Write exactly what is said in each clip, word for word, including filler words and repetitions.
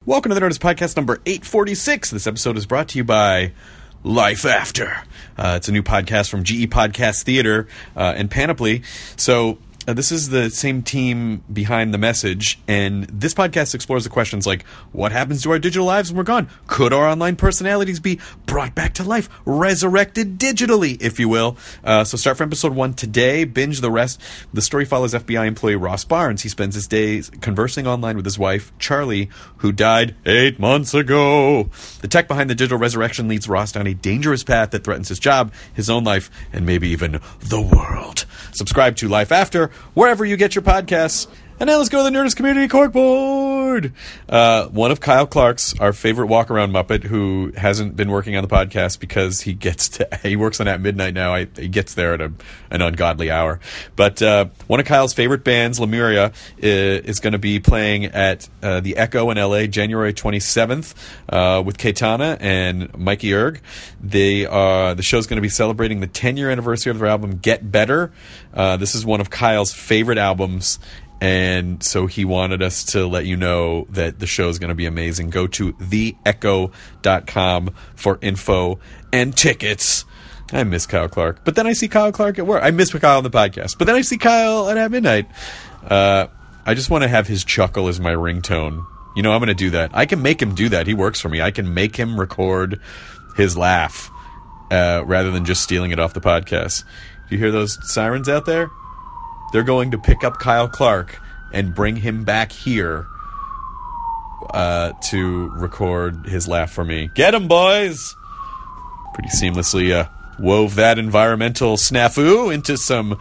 Welcome to the Nerdist Podcast number eight forty-six. This episode is brought to you by Life After. Uh, it's a new podcast from G E Podcast Theater uh, and Panoply. So uh, this is the same team behind The Message, and this podcast explores the questions like, what happens to our digital lives when we're gone? Could our online personalities be brought back to life, resurrected digitally, if you will? Uh, so start from episode one today, binge the rest. The story follows F B I employee Ross Barnes. He spends his days conversing online with his wife, Charlie, who died eight months ago. The tech behind the digital resurrection leads Ross down a dangerous path that threatens his job, his own life, and maybe even the world. Subscribe to Life After, wherever you get your podcasts. And now let's go to the Nerdist Community Corkboard. Uh, one of Kyle Clark's, our favorite walk-around Muppet, who hasn't been working on the podcast because he gets to, he works on At Midnight now. I, he gets there at a, an ungodly hour. But uh, one of Kyle's favorite bands, Lemuria, is, is going to be playing at uh, the Echo in L A January twenty-seventh uh, with Keitana and Mikey Erg. They uh, the show's going to be celebrating the ten-year anniversary of their album Get Better. Uh, this is one of Kyle's favorite albums. And so he wanted us to let you know that the show is going to be amazing. Go to the echo dot com for info and tickets. I miss Kyle Clark. But then I see Kyle Clark at work. I miss Kyle on the podcast. But then I see Kyle at At Midnight. Uh, I just want to have his chuckle as my ringtone. You know, I'm going to do that. I can make him do that. He works for me. I can make him record his laugh uh, rather than just stealing it off the podcast. Do you hear those sirens out there? They're going to pick up Kyle Clark and bring him back here uh, to record his laugh for me. Get him, boys! Pretty seamlessly uh, wove that environmental snafu into some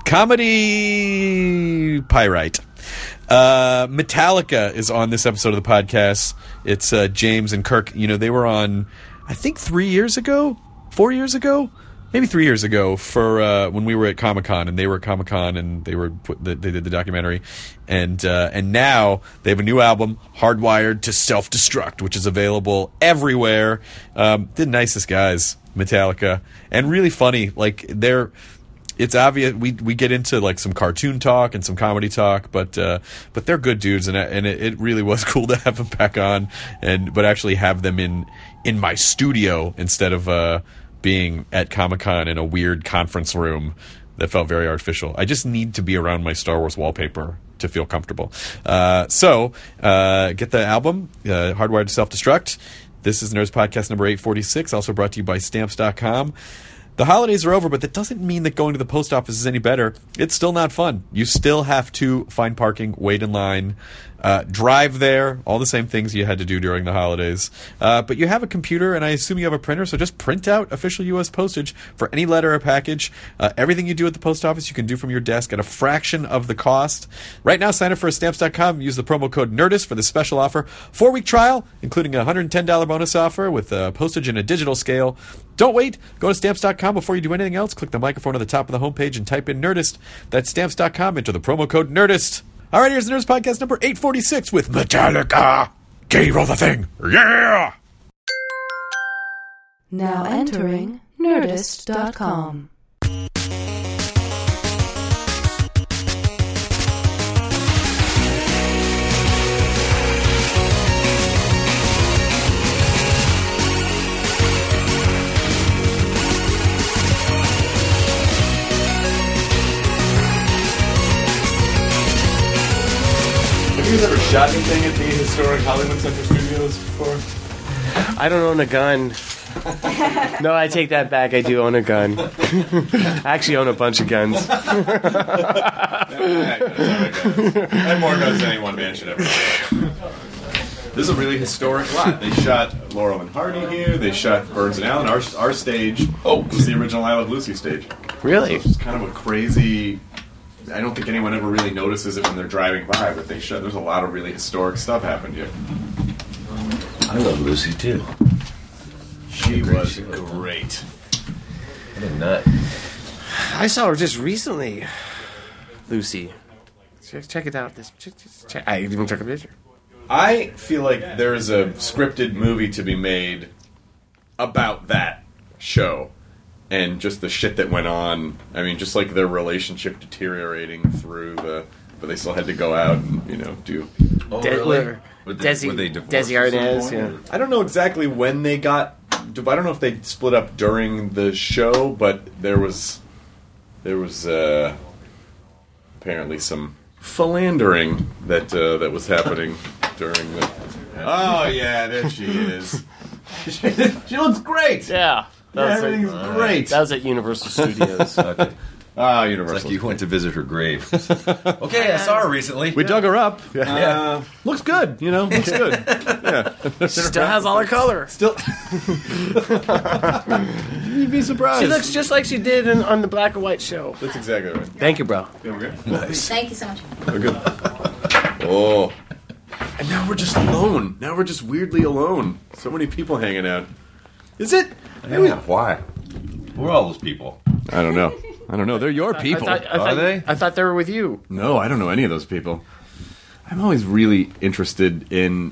comedy pyrite. Uh, Metallica is on this episode of the podcast. It's uh, James and Kirk. You know, they were on, I think, three years ago? Four years ago? Maybe three years ago for uh, when we were at Comic-Con, and they were at Comic-Con, and they were put, they did the documentary, and uh, and now they have a new album, Hardwired to Self-Destruct, which is available everywhere. Um, the nicest guys, Metallica, and really funny. Like they're, it's obvious we we get into like some cartoon talk and some comedy talk, but uh, but they're good dudes, and and it, it really was cool to have them back on, and but actually have them in in my studio instead of. Uh, being at Comic-Con in a weird conference room that felt very artificial. I just need to be around my Star Wars wallpaper to feel comfortable. Uh, so, uh, get the album, uh, Hardwired to Self-Destruct. This is Nerds Podcast number eight forty-six, also brought to you by Stamps dot com. The holidays are over, but that doesn't mean that going to the post office is any better. It's still not fun. You still have to find parking, wait in line, uh, drive there, all the same things you had to do during the holidays. Uh, but you have a computer, and I assume you have a printer, so just print out official U S postage for any letter or package. Uh, everything you do at the post office, you can do from your desk at a fraction of the cost. Right now, sign up for Stamps dot com. Use the promo code NERDIST for this special offer. Four-week trial, including a one hundred ten dollars bonus offer with uh, postage and a digital scale. Don't wait. Go to Stamps dot com before you do anything else. Click the microphone at the top of the homepage and type in Nerdist. That's Stamps dot com. Enter the promo code Nerdist. All right, here's the Nerdist Podcast number eight forty-six with Metallica. Katie, roll the thing. Yeah! Now entering Nerdist dot com. Have you ever shot anything at the historic Hollywood Center Studios before? I don't own a gun. No, I take that back. I do own a gun. I actually own a bunch of guns. I have more guns than any one man should ever have. This is a really historic lot. They shot Laurel and Hardy here. They shot Burns and Allen. Our, our stage oh, was the original I Love Lucy stage. Really? So it's kind of a crazy... I don't think anyone ever really notices it when they're driving by, but they show there's a lot of really historic stuff happened here. I love Lucy too. She was great. What a nut. I saw her just recently, Lucy. Check, check it out. This check, check, I even took a picture. I feel like there is a scripted movie to be made about that show. And just the shit that went on. I mean, just like their relationship deteriorating through the... But they still had to go out and, you know, do... Oh, Dead, really? Were they- Desi, were they divorced Desi at some Arnaz, point, yeah. or- I don't know exactly when they got. I don't know if they split up during the show, but there was there was uh, apparently some philandering that uh, that was happening during the. Oh yeah, there she is. She looks great. Yeah. That Yeah, was at- everything's great. That was at Universal Studios. Okay. Ah, It's Universal. like you went to visit her grave. Okay, I saw her recently. We dug her up. Yeah. Uh, looks good, you know. Looks good. Yeah. She still has all her color. Still. You'd be surprised. She looks just like she did in, on the Black and White show. That's exactly right. Thank you, bro. Okay. Thank you so much. We're good. Oh. And now we're just alone. Now we're just weirdly alone. So many people hanging out. Is it? Yeah, why? Who are all those people? I don't know. I don't know. They're your people. I thought, I Are thought, they? I thought they were with you. No, I don't know any of those people. I'm always really interested in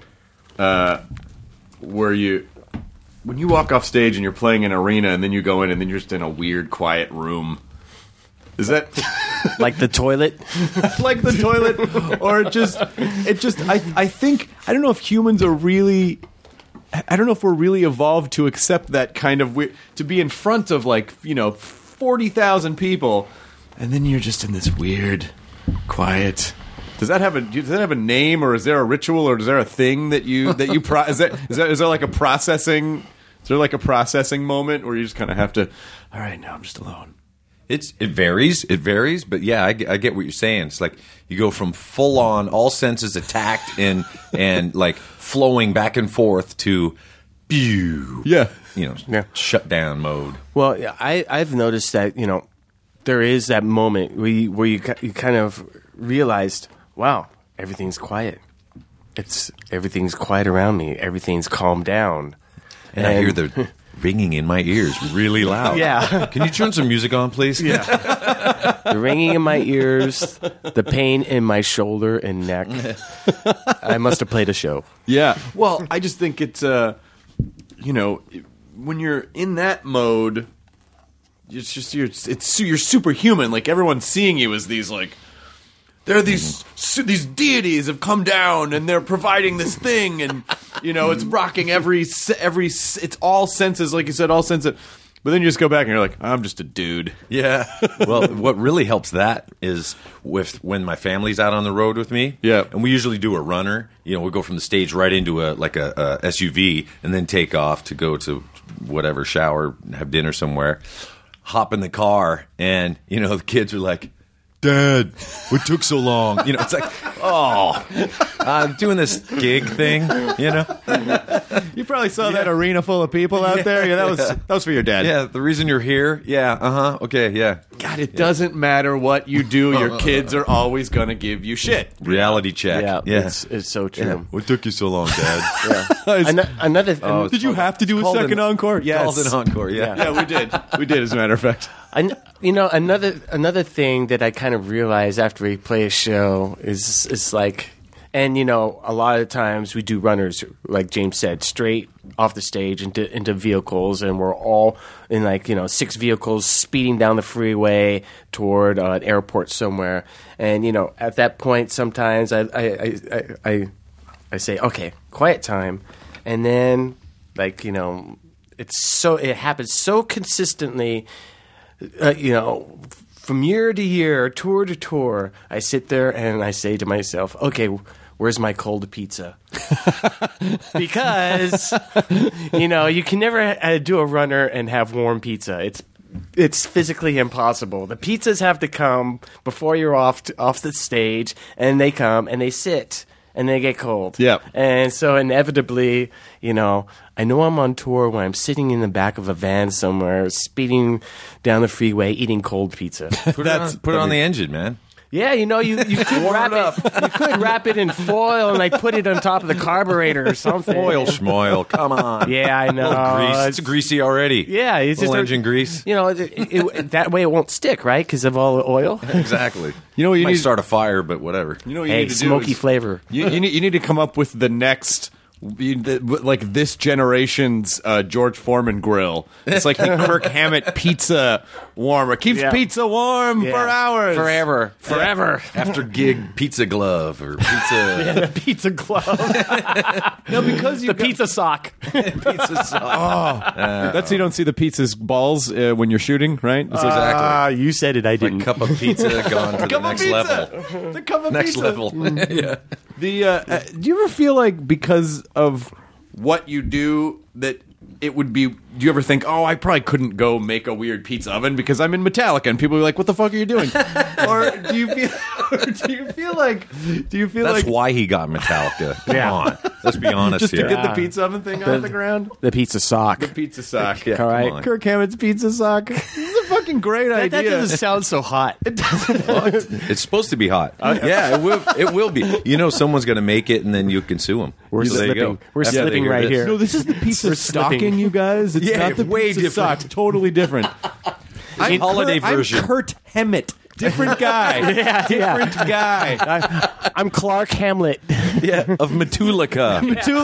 uh, where you, when you walk off stage and you're playing an arena and then you go in and then you're just in a weird, quiet room. Is that Like the toilet. like the toilet, or just it just? I I think I don't know if humans are really. I don't know if we're really evolved to accept that kind of weird, to be in front of like you know forty thousand people, and then you're just in this weird, quiet. Does that have a does that have a name, or is there a ritual, or is there a thing that you that you pro- is that is that is there like a processing? Is there like a processing moment where you just kind of have to? All right, now I'm just alone. It's it varies, it varies, but yeah, I, get- I get what you're saying. It's like you go from full on, all senses attacked and and like flowing back and forth to, pew, Yeah. you know, Yeah. shut down mode. Well, yeah, I, I've noticed that, you know, there is that moment where you, where you, ki- you kind of realized, wow, everything's quiet. It's everything's quiet around me. Everything's calmed down. And, I hear the ringing in my ears really loud. Yeah. Can you turn some music on, please? Yeah. The ringing in my ears, the pain in my shoulder and neck. I must have played a show. Yeah. Well, I just think it's uh, you know, when you're in that mode, it's just you're it's you're superhuman. Like everyone's seeing you as these like there are these su- these deities have come down and they're providing this thing, and you know it's rocking every se- every s- it's all senses, like you said, all senses. But then you just go back and you're like, I'm just a dude. Yeah. Well, what really helps that is with when my family's out on the road with me. Yeah. And we usually do a runner. You know, we go from the stage right into a like a, a S U V and then take off to go to whatever, shower, have dinner somewhere. Hop in the car, and you know the kids are like, "Dad, what took so long?" You know, it's like, oh, I'm doing this gig thing. You know. You probably saw that arena full of people out there. Yeah, that was that was for your dad. Yeah, the reason you're here. Yeah, uh huh. Okay, yeah. God, it doesn't matter what you do. Your kids are always gonna give you shit. Reality check. Yeah, yeah. It's, it's so true. Yeah. What took you so long, Dad? Yeah. Ano- another th- Oh, Did you have to do a Called second an- encore? Yes. Called an encore. Yeah. Yeah, we did. We did, as a matter of fact. An- you know, another another thing that I kind of realize after we play a show is is like, and you know, a lot of times we do runners, like James said, straight off the stage into into vehicles, and we're all in like you know six vehicles speeding down the freeway toward uh, an airport somewhere, and you know, at that point, sometimes I I I, I, I, I say, okay, quiet time, and then like you know, it's so it happens so consistently. Uh, you know, from year to year, tour to tour, I sit there and I say to myself, okay, where's my cold pizza? Because, you know, you can never uh, do a runner and have warm pizza. It's it's physically impossible. The pizzas have to come before you're off to, off the stage, and they come and they sit. And they get cold. Yep. And so inevitably, you know, I know I'm on tour when I'm sitting in the back of a van somewhere, speeding down the freeway, eating cold pizza. Put it on, put it on the engine, man. Yeah, you know, you, you could wrap it, you could wrap it in foil and like put it on top of the carburetor or something. Oil schmoil. Come on. Yeah, I know. Little grease. It's- It's greasy already. Yeah, it's Little just a- engine grease. You know, it, it, that way it won't stick, right? Because of all the oil. Exactly. You know what you Might need- start a fire, but whatever. You know what you Hey, need to smoky do is, flavor. You, you, need, you need to come up with the next like this generation's uh, George Foreman grill. It's like the Kirk Hammett pizza warmer. Keeps Yeah. pizza warm Yeah. for hours. Forever. Forever. After gig pizza glove or pizza The pizza glove. No, because you the got- pizza sock. pizza sauce. That's so you don't see the pizza's balls uh, when you're shooting, right? It's like, Exactly. Ah, you said it. I Like didn't. cup of pizza gone to the cup of next pizza. level. The cup of Next pizza. level. yeah. The uh, uh, do you ever feel like because of what you do that it would be? Do you ever think, oh, I probably couldn't go make a weird pizza oven because I'm in Metallica, and people are like, what the fuck are you doing? Or do you feel? Or do you feel like? Do you feel That's like why he got Metallica. Come Yeah. on. Let's be honest just to here. get the Yeah. pizza oven thing off the ground? The pizza sock. The pizza sock. Yeah, All right. come on. Kirk Hammett's pizza sock. This is a fucking great That, that idea. doesn't sound so hot. It's supposed to be hot. yeah, it will. It will be. You know, someone's going to make it, and then you can sue them. We're So there you slipping. go. We're After they slipping hear right this. here. No, this is the pizza We're stocking, slipping. you guys. It's Yeah, not the way pizza different. sock. Totally different. I'm holiday Kurt, version. I'm Kurt Hammett. Different guy. Yeah, yeah. Different guy. I, I'm Clark Hamlet. Yeah, of Metallica.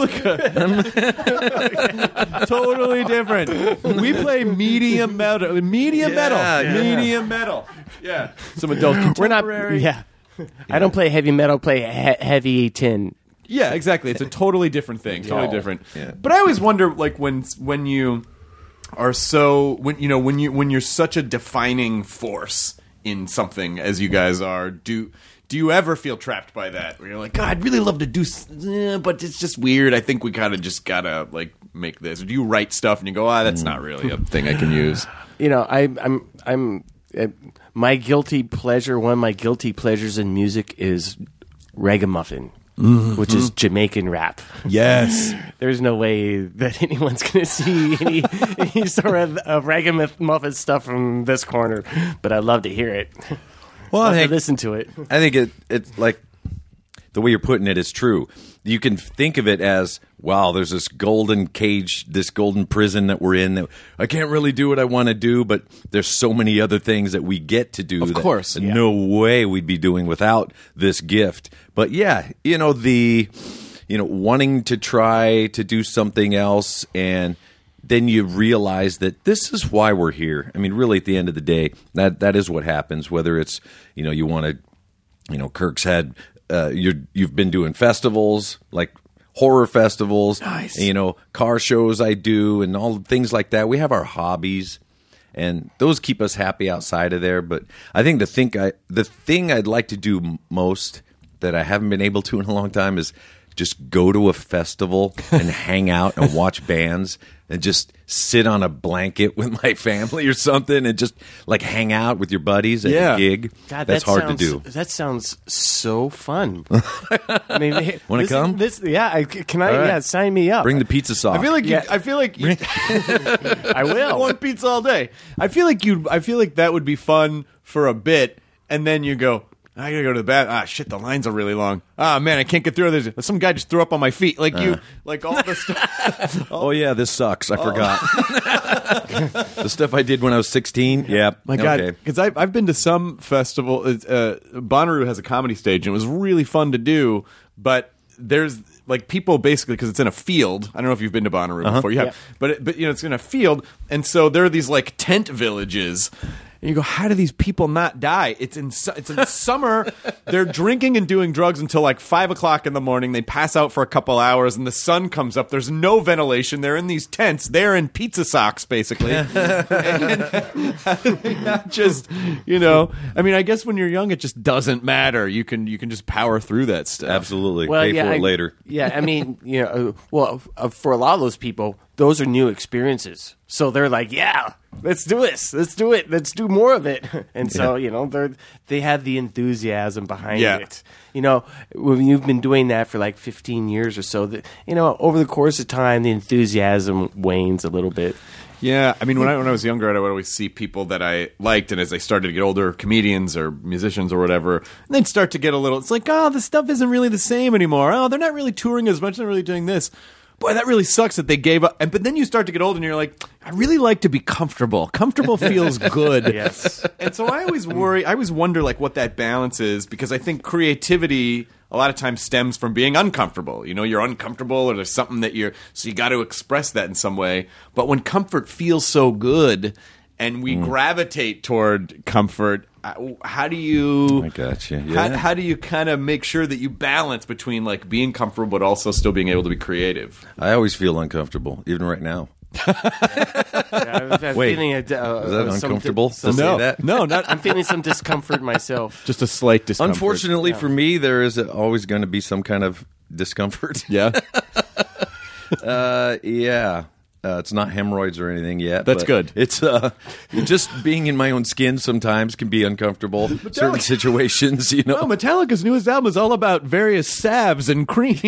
Metallica. Totally different. We play medium metal. Medium Yeah, metal. yeah. Medium metal. Yeah. Some adult We're not. contemporary. Yeah. I don't play heavy metal. Play he- heavy tin. Yeah, exactly. It's a totally different thing. Totally Yeah. different. Yeah. But I always wonder, like when when you are so when you know when you when you're such a defining force in something as you guys are, do do you ever feel trapped by that? Where you're like, God, I'd really love to do, s- eh, but it's just weird. I think we kind of just gotta like make this. Or do you write stuff and you go, ah, that's not really a thing I can use? You know, I, I'm. I'm. Uh, my guilty pleasure. One of my guilty pleasures in music is ragamuffin, which is Jamaican rap. Yes. There's no way that anyone's going to see any, any sort of uh, ragamuffin stuff from this corner, but I love to hear it. Well, love I to think, listen to it. I think it it's like the way you're putting it is true. You can think of it as, wow, there's this golden cage, this golden prison that we're in that I can't really do what I want to do, but there's so many other things that we get to do. Of that course, yeah. no way we'd be doing without this gift. But yeah, you know, the you know, wanting to try to do something else, and then you realize that this is why we're here. I mean, really, at the end of the day, that that is what happens. Whether it's, you know, you want to, you know, Kirk's had uh, you're you've been doing festivals like horror festivals, Nice. and, you know, car shows I do, and all things like that. We have our hobbies, and those keep us happy outside of there. But I think the thing I the thing I'd like to do m- most that I haven't been able to in a long time is just go to a festival and hang out and watch bands and just sit on a blanket with my family or something and just like hang out with your buddies at Yeah. a gig. God, That's that hard sounds, to do. That sounds so fun. I mean, Wanna this- come? This, yeah, I, can I? All right. Yeah, sign me up. Bring the pizza sauce. I feel like you, Yeah. I feel like you, I I will. want pizza all day. I feel like you. I feel like that would be fun for a bit, and then you go, I gotta go to the bathroom. Ah, shit, the lines are really long. Ah, man, I can't get through. There's some guy just threw up on my feet. Like you, like all the stuff. Oh yeah, this sucks. I forgot. The stuff I did when I was sixteen. Yeah. My God, Okay. because I've I've been to some festival. Uh, Bonnaroo has a comedy stage, and it was really fun to do. But there's like people basically because it's in a field. I don't know if you've been to Bonnaroo before. You have, Yeah. but it, but you know it's in a field, and so there are these like tent villages. And you go, how do these people not die? It's in su- it's in the summer. They're drinking and doing drugs until like five o'clock in the morning. They pass out for a couple hours, and the sun comes up. There's no ventilation. They're in these tents. They're in pizza socks, basically. And not just, you know. I mean, I guess when you're young, it just doesn't matter. You can you can just power through that stuff. Absolutely. Well, Pay yeah, for it I- later. Yeah, I mean, you know, uh, well, uh, for a lot of those people, those are new experiences. So they're like, yeah, let's do this. Let's do it. Let's do more of it. And so, you know, they're they have the enthusiasm behind Yeah. it. You know, when you've been doing that for like fifteen years or so, that, you know, over the course of time, the enthusiasm wanes a little bit. Yeah, I mean, when I when I was younger, I would always see people that I liked, and as I started to get older, comedians or musicians or whatever, and they'd start to get a little. It's like, oh, the stuff isn't really the same anymore. Oh, they're not really touring as much. They're not really doing this. Boy, that really sucks that they gave up. And but then you start to get old, and you're like, I really like to be comfortable. Comfortable feels good. Yes. And so I always worry. I always wonder like what that balance is because I think creativity a lot of times stems from being uncomfortable. You know, you're uncomfortable, or there's something that you're, so you got to express that in some way. But when comfort feels so good, and we mm. gravitate toward comfort, how do you? I got you. Yeah. How, how do you kind of make sure that you balance between like being comfortable but also still being able to be creative? I always feel uncomfortable, even right now. yeah, I'm Wait, feeling a, uh, is that some uncomfortable di- to some- say No, that? no, not. I'm feeling some discomfort myself. Just a slight discomfort. Unfortunately for me, there is always going to be some kind of discomfort. Yeah. uh, yeah. Uh, it's not hemorrhoids or anything yet. That's but good. It's uh, just being in my own skin sometimes can be uncomfortable. Certain situations, you know. Oh, Metallica's newest album is all about various salves and creams.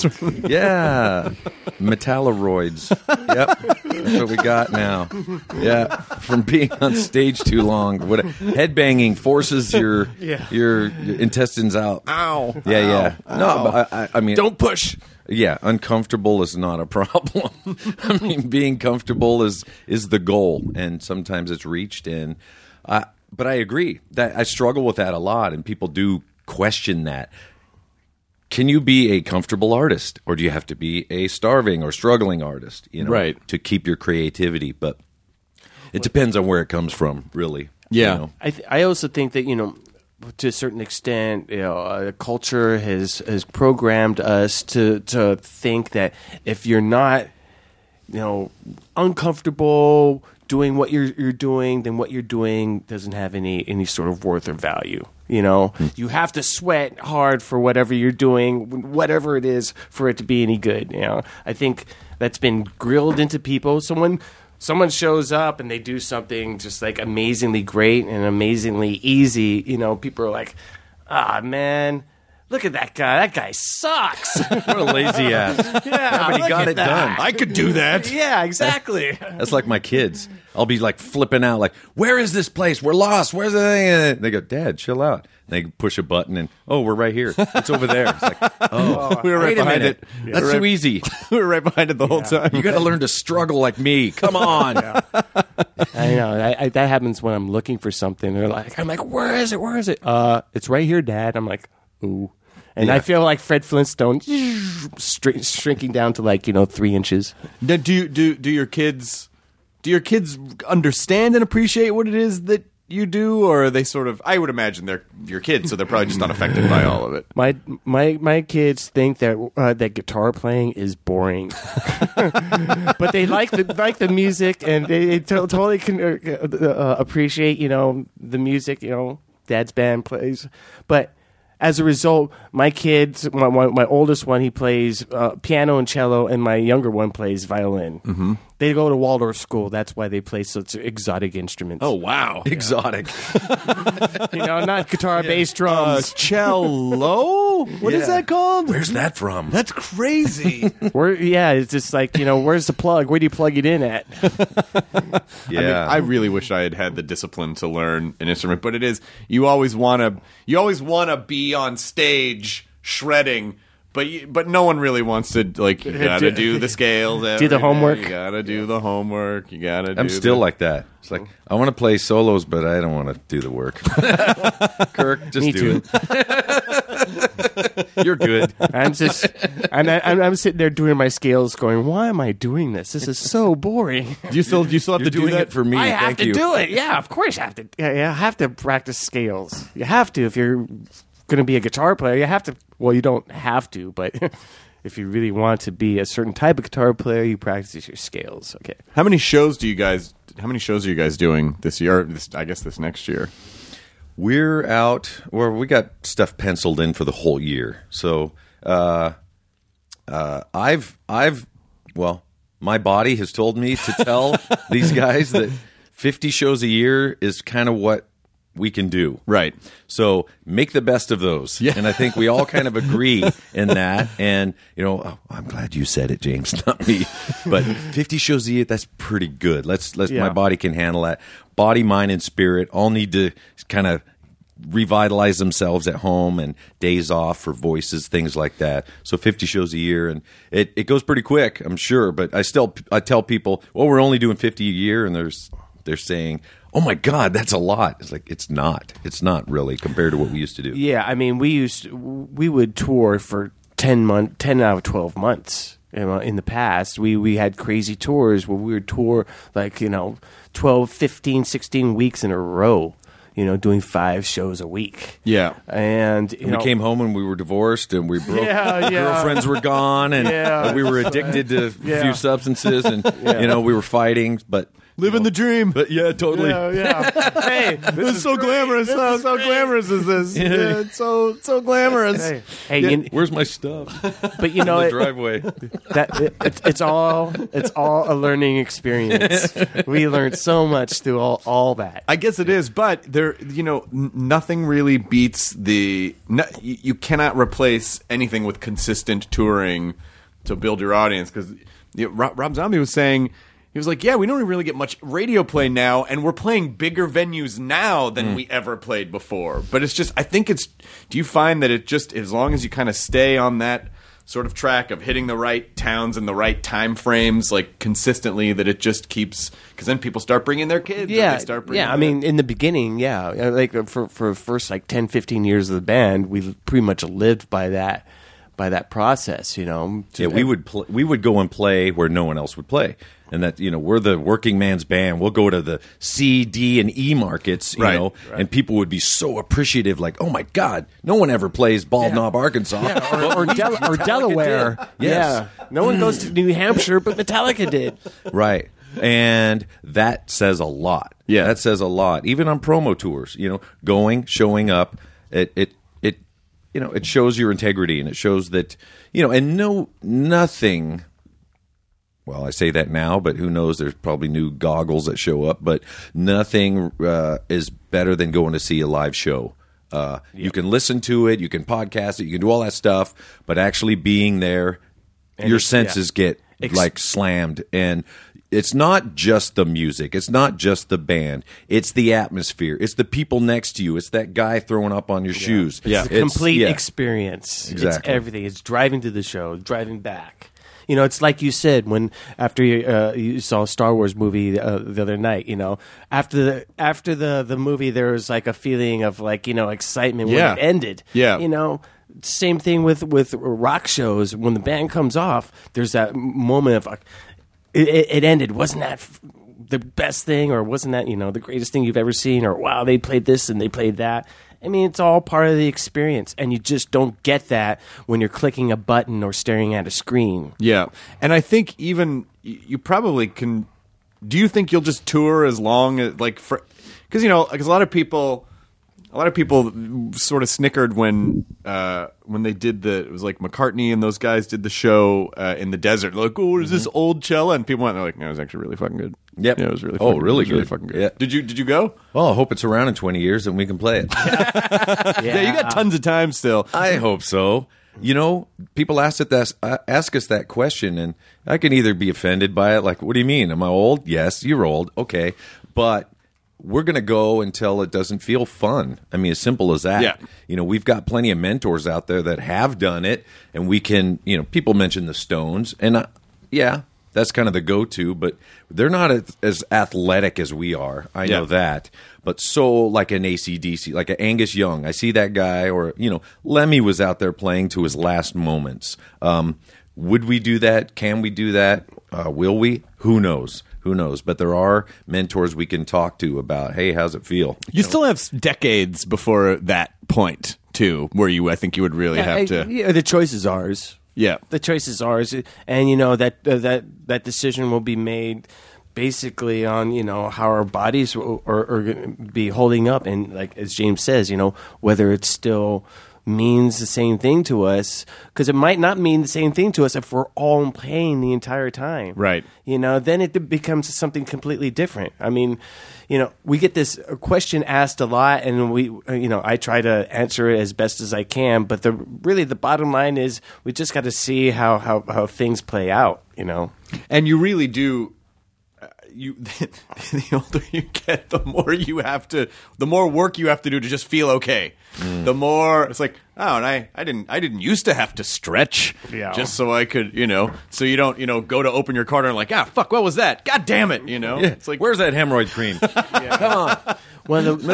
Yeah. Metalloids. Yep. That's what we got now. Yeah. From being on stage too long. What headbanging forces your, Yeah. your your intestines out. Ow. Yeah, yeah. Ow. No, Ow. but I, I, I mean, Don't push. yeah, uncomfortable is not a problem. I mean, being comfortable is is the goal, and sometimes it's reached. And uh, but I agree that I struggle with that a lot, and people do question that. Can you be a comfortable artist, or do you have to be a starving or struggling artist? You know, Right. to keep your creativity, but it depends on where it comes from, really. Yeah. You know? I th- I also think that, you know, to a certain extent, you know, uh, culture has has programmed us to to think that if you're not, you know, uncomfortable doing what you're you're doing, then what you're doing doesn't have any any sort of worth or value. You know, you have to sweat hard for whatever you're doing, whatever it is, for it to be any good. You know, I think that's been grilled into people. Someone. Someone shows up and they do something just like amazingly great and amazingly easy. You know, people are like, "Ah, man, look at that guy. That guy sucks." What a lazy ass. yeah, but he look got at it that. done. I could do that. Yeah, exactly. That's like my kids. I'll be like flipping out, like, "Where is this place? We're lost. Where's the thing?" And they go, "Dad, chill out." They push a button, and oh, we're right here. It's over there. It's like, oh, We were right wait a behind minute. it. That's We're too right- easy. We were right behind it the whole time. You got to learn to struggle like me. Come on. I know I, I, that happens when I'm looking for something. They're like, I'm like, "Where is it? Where is it?" Uh, it's right here, Dad. I'm like, "Ooh," and I Yeah. feel like Fred Flintstone, stri- shrinking down to like you know three inches. Now, do you, do do your kids do your kids understand and appreciate what it is that you do, or are they sort of? I would imagine they're your kids, so they're probably just unaffected by all of it. My my my kids think that uh, that guitar playing is boring, but they like the like the music, and they, they to- totally can uh, uh, appreciate you know the music. You know, Dad's band plays, but as a result, my kids, my my, my oldest one, he plays uh, piano and cello, and my younger one plays violin. Mm-hmm. They go to Waldorf school. That's why they play such exotic instruments. Oh wow, Exotic. you know, not guitar, bass, uh, drums. cello. What is Yeah. that called? Where's that from? That's crazy. Where, yeah, it's just like, you know, where's the plug? Where do you plug it in at? yeah. I mean, I really wish I had had the discipline to learn an instrument, but it is you always want to you always want to be on stage shredding, but you, but no one really wants to like. You gotta do the scales, every the day, homework. You gotta do the homework. You gotta. I'm do still the, like that. It's like, I want to play solos, but I don't want to do the work. Kirk, just Me do too. it. You're good. I'm just, I'm, I'm, I'm sitting there doing my scales, going, "Why am I doing this? This is so boring." Do you still do you still have You're to do doing that it for me. I have Thank to you. do it. Yeah, of course, you have to. Yeah, yeah, I have to practice scales. You have to if you're going to be a guitar player. You have to. Well, you don't have to, but if you really want to be a certain type of guitar player, you practice your scales. Okay. How many shows do you guys? How many shows are you guys doing this year? This, I guess this next year. We're out, or we got stuff penciled in for the whole year. So uh, uh, I've, I've, well, my body has told me to tell these guys that fifty shows a year is kind of what we can do. Right. So make the best of those. Yeah. And I think we all kind of agree in that. And, you know, oh, I'm glad you said it, James, not me. But fifty shows a year, that's pretty good. Let's, let's, Yeah. my body can handle that. Body, mind, and spirit all need to kind of revitalize themselves at home and days off for voices, things like that. So fifty shows a year, and it, it goes pretty quick, I'm sure. But I still, I tell people, well, we're only doing fifty a year, and there's, they're saying, oh my God, that's a lot. It's like, it's not. It's not really compared to what we used to do. Yeah, I mean, we used we would tour for ten month, ten out of twelve months. You know, in the past, we we had crazy tours where we would tour like, you know, twelve, fifteen, sixteen weeks in a row. You know, doing five shows a week. Yeah. And, you And know, we came home and we were divorced and we broke. Yeah, our yeah. girlfriends were gone and Yeah. we were addicted to a Yeah. few substances and, you know, we were fighting. But Living the dream. But yeah, totally. Yeah, yeah. Hey, This is so glamorous. How so glamorous is this? Yeah, it's so so glamorous. hey, hey you, Where's my stuff? but you know In the it, driveway. that it, it's, it's all it's all a learning experience. We learned so much through all, all that. I guess it is, but there, you know, n- nothing really beats the. No, you, you cannot replace anything with consistent touring to build your audience. Because you know, Rob, Rob Zombie was saying, he was like, "Yeah, we don't really get much radio play now, and we're playing bigger venues now than we ever played before." But it's just, I think it's. Do you find that it just, as long as you kind of stay on that sort of track of hitting the right towns and the right time frames, like consistently, that it just keeps, because then people start bringing their kids. or Yeah, they start bringing yeah. I mean, in the beginning, yeah, Uh, like uh, for for the first like ten, fifteen years of the band, we pretty much lived by that by that process. You know, Yeah, we would pl- we would go and play where no one else would play, and that you know we're the working man's band. We'll go to the C, D, and E markets, you Right, know, and people would be so appreciative, like, "Oh my God, no one ever plays Bald Knob, Arkansas, or, or, Del- or Delaware. did. Yes. Yeah, no one goes to New Hampshire, but Metallica did. Right." And that says a lot. Yeah. that says a lot. Even on promo tours, you know, going, showing up, it it it you know it shows your integrity, and it shows that you know, and no nothing. Well, I say that now, but who knows? There's probably new goggles that show up, but nothing uh, is better than going to see a live show. Uh, You can listen to it, you can podcast it, you can do all that stuff, but actually being there, your it's- senses get Ex- like slammed. And it's not just the music, it's not just the band, it's the atmosphere, it's the people next to you, it's that guy throwing up on your shoes. Yeah. It's a complete yeah. experience. Exactly. It's everything. It's driving to the show, driving back. You know, it's like you said when after you, uh, you saw a Star Wars movie uh, the other night. You know, after the after the the movie, there was like a feeling of like you know excitement Yeah. when it ended. Yeah. you know. Same thing with with rock shows. When the band comes off, there's that moment of like, it, it, it ended. Wasn't that f- the best thing, or wasn't that you know the greatest thing you've ever seen, or wow, they played this and they played that. I mean, it's all part of the experience, and you just don't get that when you're clicking a button or staring at a screen. Yeah, and I think even y- you probably can. Do you think you'll just tour as long as like for? Because you know, because a lot of people, a lot of people sort of snickered when uh, when they did the. It was like McCartney and those guys did the show uh, in the desert. They're like, oh, what is this old cello? And people went, they're like, no, it was actually really fucking good. Yep. Yeah, it was really. Oh, Fucking really it was really good. fucking good. Yeah. Did you Did you go? Well, I hope it's around in twenty years and we can play it. Yeah, you got tons of time still. I hope so. You know, people ask it that, uh, ask us that question, and I can either be offended by it, like, "What do you mean? Am I old?" Yes, you're old. Okay, but we're going to go until it doesn't feel fun. I mean, as simple as that. Yeah. You know, we've got plenty of mentors out there that have done it, and we can. You know, people mention the Stones, and uh, yeah. That's kind of the go-to, but they're not as, as athletic as we are. I know Yeah. that. But so like an A C D C, like an Angus Young. I see that guy, or, you know, Lemmy was out there playing to his last moments. Um, would we do that? Can we do that? Uh, will we? Who knows? Who knows? But there are mentors we can talk to about, hey, how's it feel? You still have s- decades before that point too, where you I think you would really have to. Yeah, the choice is ours. Yeah. The choice is ours, and you know that uh, that that decision will be made basically on you know how our bodies are, are, are going to be holding up, and like as James says, you know whether it still means the same thing to us, because it might not mean the same thing to us if we're all in pain the entire time. Right. You know, then it becomes something completely different. I mean, you know, we get this question asked a lot, and we, you know, I try to answer it as best as I can. But the really the bottom line is we just got to see how, how how things play out. You know. And you really do. you the older you get, the more you have to, the more work you have to do to just feel okay. Mm. The more it's like, oh, and I, I didn't, I didn't used to have to stretch yeah. just so I could, you know, so you don't, you know, go to open your cart and like, ah, fuck, what was that? God damn it, you know. Yeah. It's like, where's that hemorrhoid cream? yeah. Come on, one of the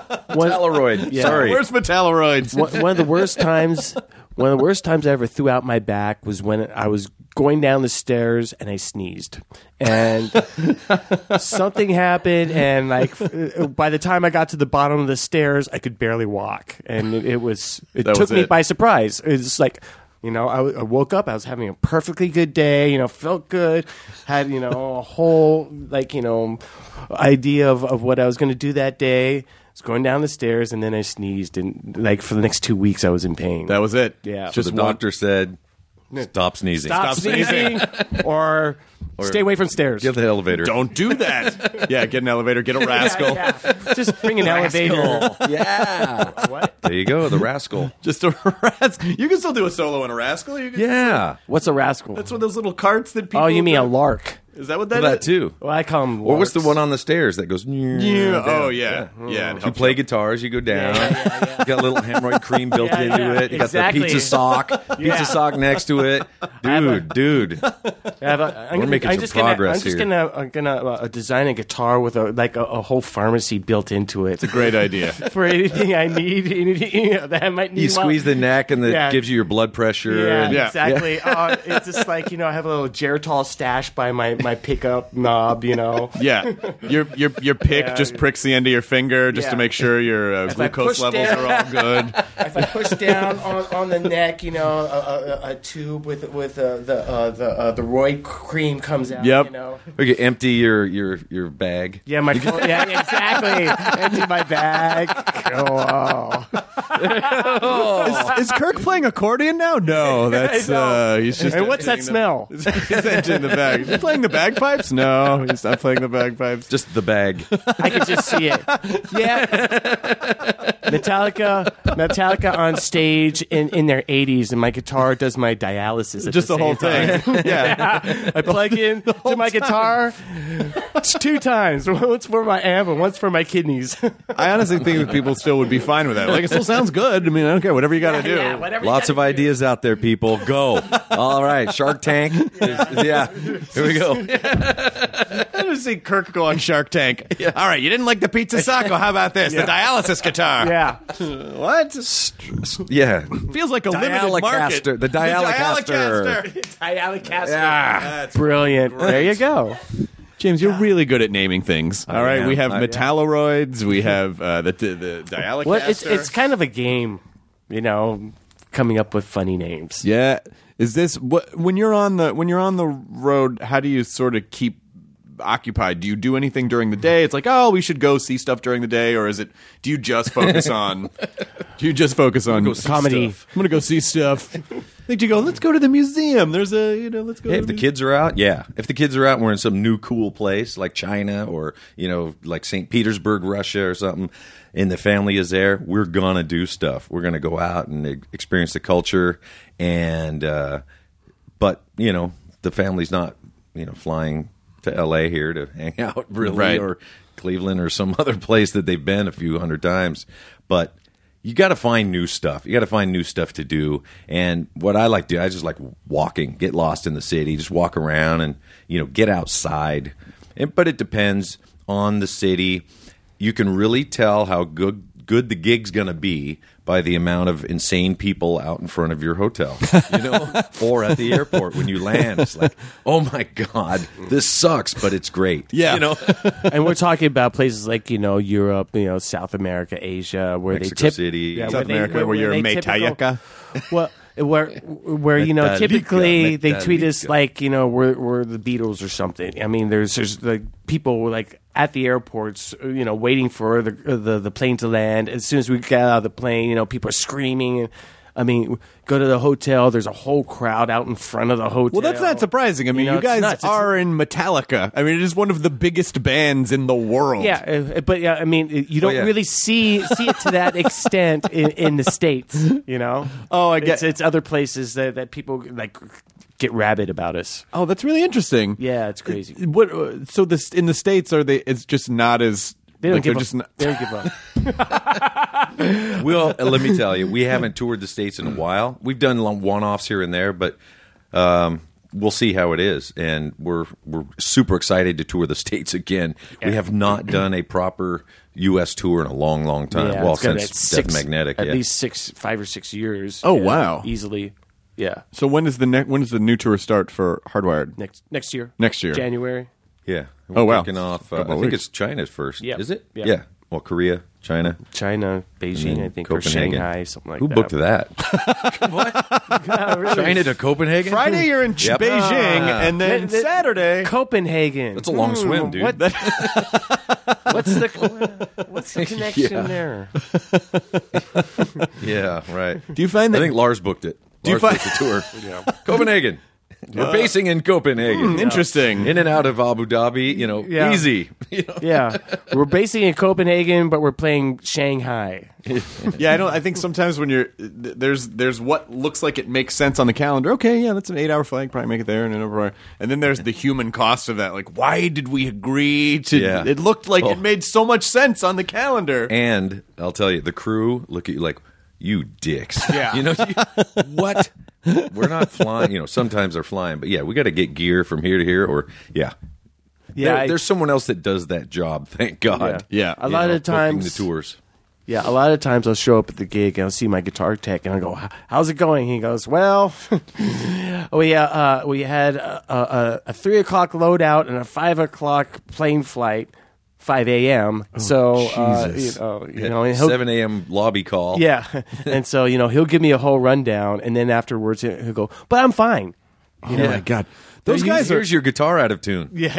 Metalloid. Yeah. Sorry, where's Metalloids? one, one of the worst times. One of the worst times I ever threw out my back was when I was going down the stairs and I sneezed, and something happened, and like by the time I got to the bottom of the stairs, I could barely walk, and it, it was it That took was me it. by surprise. It was like. You know, I, w- I woke up, I was having a perfectly good day, you know, felt good, had, you know, a whole, like, you know, idea of, of what I was going to do that day. I was going down the stairs, and then I sneezed, and, like, for the next two weeks, I was in pain. That was it. Yeah. So just the one- doctor said, "Stop sneezing. Stop, Stop sneezing, sneezing. or, stay away from stairs. Get the elevator." Don't do that. Yeah, get an elevator, get a rascal. Yeah, yeah. Just bring an elevator. Yeah. What? There you go, the rascal. Just a rascal. You can still do a solo in a rascal. You can Yeah. What's a rascal? That's one of those little carts that people. Oh, you mean a drive. lark? Is that what Well, that that is? too. Well, I call them Or what's the larks. one on the stairs that goes? Yeah. Oh yeah. Yeah. it You helps play you. guitars, you go down. Yeah, yeah, yeah, yeah. You got a little hemorrhoid cream built Yeah, into yeah, it. You exactly. got the pizza sock, pizza Yeah. sock next to it. have a- Dude, dude. I have a- I'm We're gonna, making I'm some just progress gonna, I'm just here. gonna, I'm gonna uh, design a guitar with a like a, a whole pharmacy built into it. Great idea. For anything I need, anything, you know, that I might need. You while- squeeze the neck and it Yeah. gives you your blood pressure. Yeah, and- Yeah. exactly. Oh, it's just like, you know, I have a little Geritol stash by my, my pickup knob, you know. Yeah, your your your pick Yeah. just pricks the end of your finger just Yeah. to make sure your uh, If I glucose push levels down- are all good. If I push down on, on the neck, you know, a, a, a tube with with uh, the uh, the uh, the Roy cream comes out. Yep. You know. Or you empty your, your, your bag. Yeah, my yeah, exactly. Empty my bag. Oh, wow. Is, is Kirk playing accordion now? No, that's I know. uh, he's just. And what's that emptying smell? The, he's emptying the bag. Is he playing the bagpipes? No, he's not playing the bagpipes. Just the bag. I could just see it. Yeah. Metallica, Metallica on stage in, in their eighties, and my guitar does my dialysis. At Just the, the, whole same thing. time. Yeah. I plug in to my guitar two times. Once for my amp and once for my kidneys. I honestly think that people still would be fine with that. Like, it still sounds good. I mean, I don't care. Whatever you got to do. Yeah, whatever you Lots of gotta do. ideas out there, people. Go. All right. Shark Tank. is- yeah. Here we go. I want to see Kirk go on Shark Tank. All right, you didn't like the pizza sock? Well, how about this? The dialysis guitar. Yeah. What? Yeah. Feels like a limited market. Dialicaster. The Dialicaster. Dialicaster. Yeah. That's Brilliant. There you go. James, you're really good at naming things. All right, am. we have I- Metalloids. We have uh, the the, the Dialicaster. Well, it's it's kind of a game, you know, coming up with funny names. Yeah. Is this what when you're on the when you're on the road? How do you sort of keep occupied? Do you do anything during the day? It's like, oh, we should go see stuff during the day, or is it? Do you just focus on? Do you just focus on go see Comedy. stuff. I'm gonna go see stuff. Like, do you go? Let's go to the museum. There's a you know. Let's go. Hey, to if the mu- kids are out, yeah. If the kids are out and we're in some new cool place like China or, you know, like Saint Petersburg, Russia or something, and the family is there, we're going to do stuff. We're going to go out and e- experience the culture. And, uh, but, you know, the family's not, you know, flying to L A here to hang out really Right. or Cleveland or some other place that they've been a few hundred times. But you got to find new stuff. You got to find new stuff to do. And what I like to do, I just like walking, get lost in the city, just walk around and, you know, get outside. And, but it depends on the city. You can really tell how good good the gig's going to be by the amount of insane people out in front of your hotel, you know, or at the airport when you land. It's like, oh my God, this sucks, but it's great. Yeah. You know, And we're talking about places like, you know, Europe, you know, South America, Asia, where Mexico they tip City. yeah, South where they- America, where, you're they Metayaka. typical- Well, where where you know Metallica, typically they treat us Metallica. like, you know, we're we're the Beatles or something. I mean, there's there's like people like at the airports, you know, waiting for the the the plane to land. As soon as we get out of the plane, you know, people are screaming. And I mean, go to the hotel. There's a whole crowd out in front of the hotel. Well, that's not surprising. I mean, you, know, it's guys nuts. It's- are in Metallica. I mean, it is one of the biggest bands in the world. Yeah, uh, but yeah, I mean, you don't yeah. really see see it to that extent in, in the States, you know. Oh, I get- it's, it's other places that, that people like get rabid about us. Oh, that's really interesting. Yeah, it's crazy. What? uh, So this in the States are they? It's just not as. They don't like, give they're up. just not- They don't give up. Well, uh, let me tell you, we haven't toured the States in a while. We've done long one-offs here and there, but um, we'll see how it is. And we're we're super excited to tour the States again. We have not done a proper U S tour in a long, long time. Yeah, well, it's got since at Death six- Magnetic. At yeah. least six, five or six years. Oh, Yeah, wow. Easily. Yeah. So when does the ne- when does the new tour start for Hardwired? Next next year. Next year. January. Yeah. Oh, wow. Kicking off, uh, Couple I of think weeks. it's China first. Yep. Is it? Yep. Yeah. Well, Korea, China. China, Beijing, then I think, or Copenhagen. Shanghai, something like Who that. booked that? what? China to Copenhagen? Friday you're in Ch- Yep. Beijing, Ah. and then Th- th- Saturday. Copenhagen. That's a long swim, dude. What? what's the what's the connection Yeah. there? Yeah, right. Do you find I that? think Lars booked it. Do you Lars find- booked the tour. Copenhagen. We're basing in Copenhagen. Hmm, interesting. In and out of Abu Dhabi, you know, Yeah. easy. You know? Yeah, we're basing in Copenhagen, but we're playing Shanghai. Yeah, I don't. I think sometimes when you're th- there's there's what looks like it makes sense on the calendar. Okay, yeah, that's an eight-hour flight. Probably make it there and an over. And then there's the human cost of that. Like, why did we agree to? Yeah. It looked like Oh. it made so much sense on the calendar. And I'll tell you, the crew look at you like, you dicks. Yeah. You know, you, what? We're not flying. You know, sometimes they're flying. But yeah, we got to get gear from here to here. Or, yeah. Yeah, There- I- there's someone else that does that job, thank God. Yeah. A You lot know, of times, booking the tours. Yeah, a lot of times I'll show up at the gig and I'll see my guitar tech and I'll go, "How's it going?" He goes, "Well, we uh, uh, we had a, a, a three o'clock loadout and a five o'clock plane flight, five a.m. so uh, you Jesus. know, you know, and he'll, seven a.m. lobby call. yeah, and so you know he'll give me a whole rundown and then afterwards he'll go, "But I'm fine." Oh my god, those Here's- guys are. Here's your guitar out of tune. Yeah,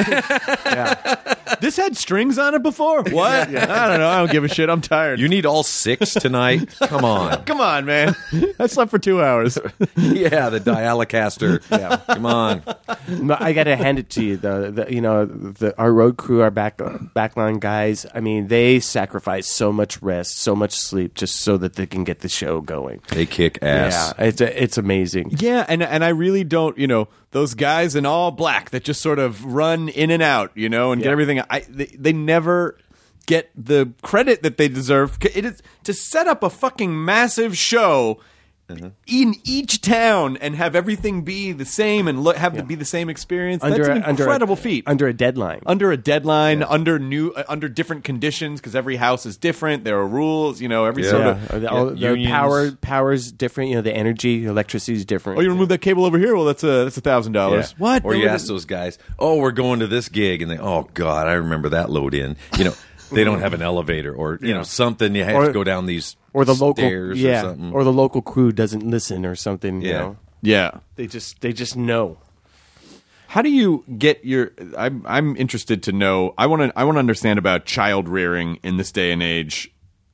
yeah. This had strings on it before. What? I don't know. I don't give a shit. I'm tired. You need all six tonight? Come on. Come on, man. I slept for two hours. Yeah, the Dialicaster. Yeah. Come on. No, I got to hand it to you, though. The, you know, the, our road crew, our back backline guys. I mean, they sacrifice so much rest, so much sleep, just so that they can get the show going. They kick ass. Yeah, it's it's amazing. Yeah, and and I really don't, you know, those guys in all black that just sort of run in and out, you know, and get Yeah. everything. I they, they never get the credit that they deserve. It is to set up a fucking massive show in each town and have everything be the same and look, have to be the same experience. That's an a- incredible a, feet. Under a deadline. under a deadline, under new, uh, under different conditions, because every house is different. There are rules, you know. Every Yeah. sort yeah, of. Or the, yeah, all- the unions. power power's different. You know, the energy, electricity is different. Oh, you want to move that cable over here? Well, that's a that's a thousand dollars. What? Or No, you it- ask those guys, oh, we're going to this gig. And they, oh, God, I remember that load in. You know, they don't have an elevator or, you know, something. You have Or- to go down these or the local, stairs yeah, or something. or the local crew doesn't listen or something. You Yeah. know, Yeah. they just they just know. How do you get your? I'm I'm interested to know. I want to I want to understand about child rearing in this day and age,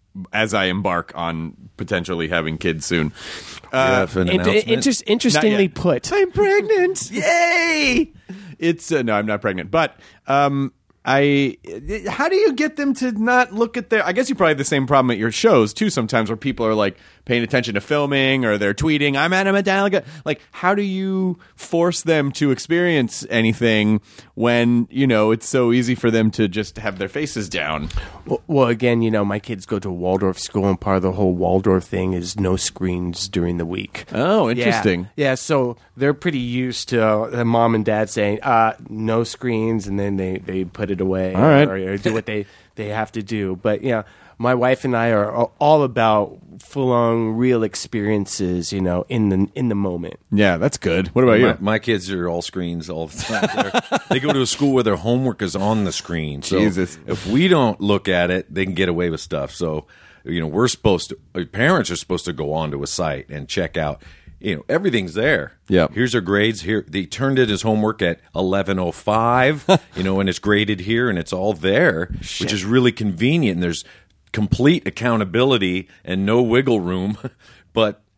as I embark on potentially having kids soon. You have an Int- announcement? interest, interestingly yet. put, I'm pregnant. Yay! It's uh, no, I'm not pregnant, but um, I. How do you get them to not look at their? I guess you probably have the same problem at your shows too. Sometimes where people are like paying attention to filming or they're tweeting, "I'm at a Metallica." Like, how do you force them to experience anything when you know it's so easy for them to just have their faces down? Well, well, again, you know, my kids go to a Waldorf school, and part of the whole Waldorf thing is no screens during the week. Oh, interesting. Yeah, yeah, so they're pretty used to uh, mom and dad saying, uh, no screens, and then they, they put it away All right. or, or do what they, they have to do. But, yeah, my wife and I are all about full-on real experiences, you know, in the in the moment. Yeah, that's good. What about My, you? my kids are all screens all the time. They're- they go to a school where their homework is on the screen. So Jesus. if we don't look at it, they can get away with stuff. So, you know, we're supposed to, uh, parents are supposed to go onto a site and check out, you know, everything's there. Yep. Here's their grades. Here, they turned in his homework at eleven oh five, you know, and it's graded here and it's all there, which is really convenient. And there's complete accountability and no wiggle room. But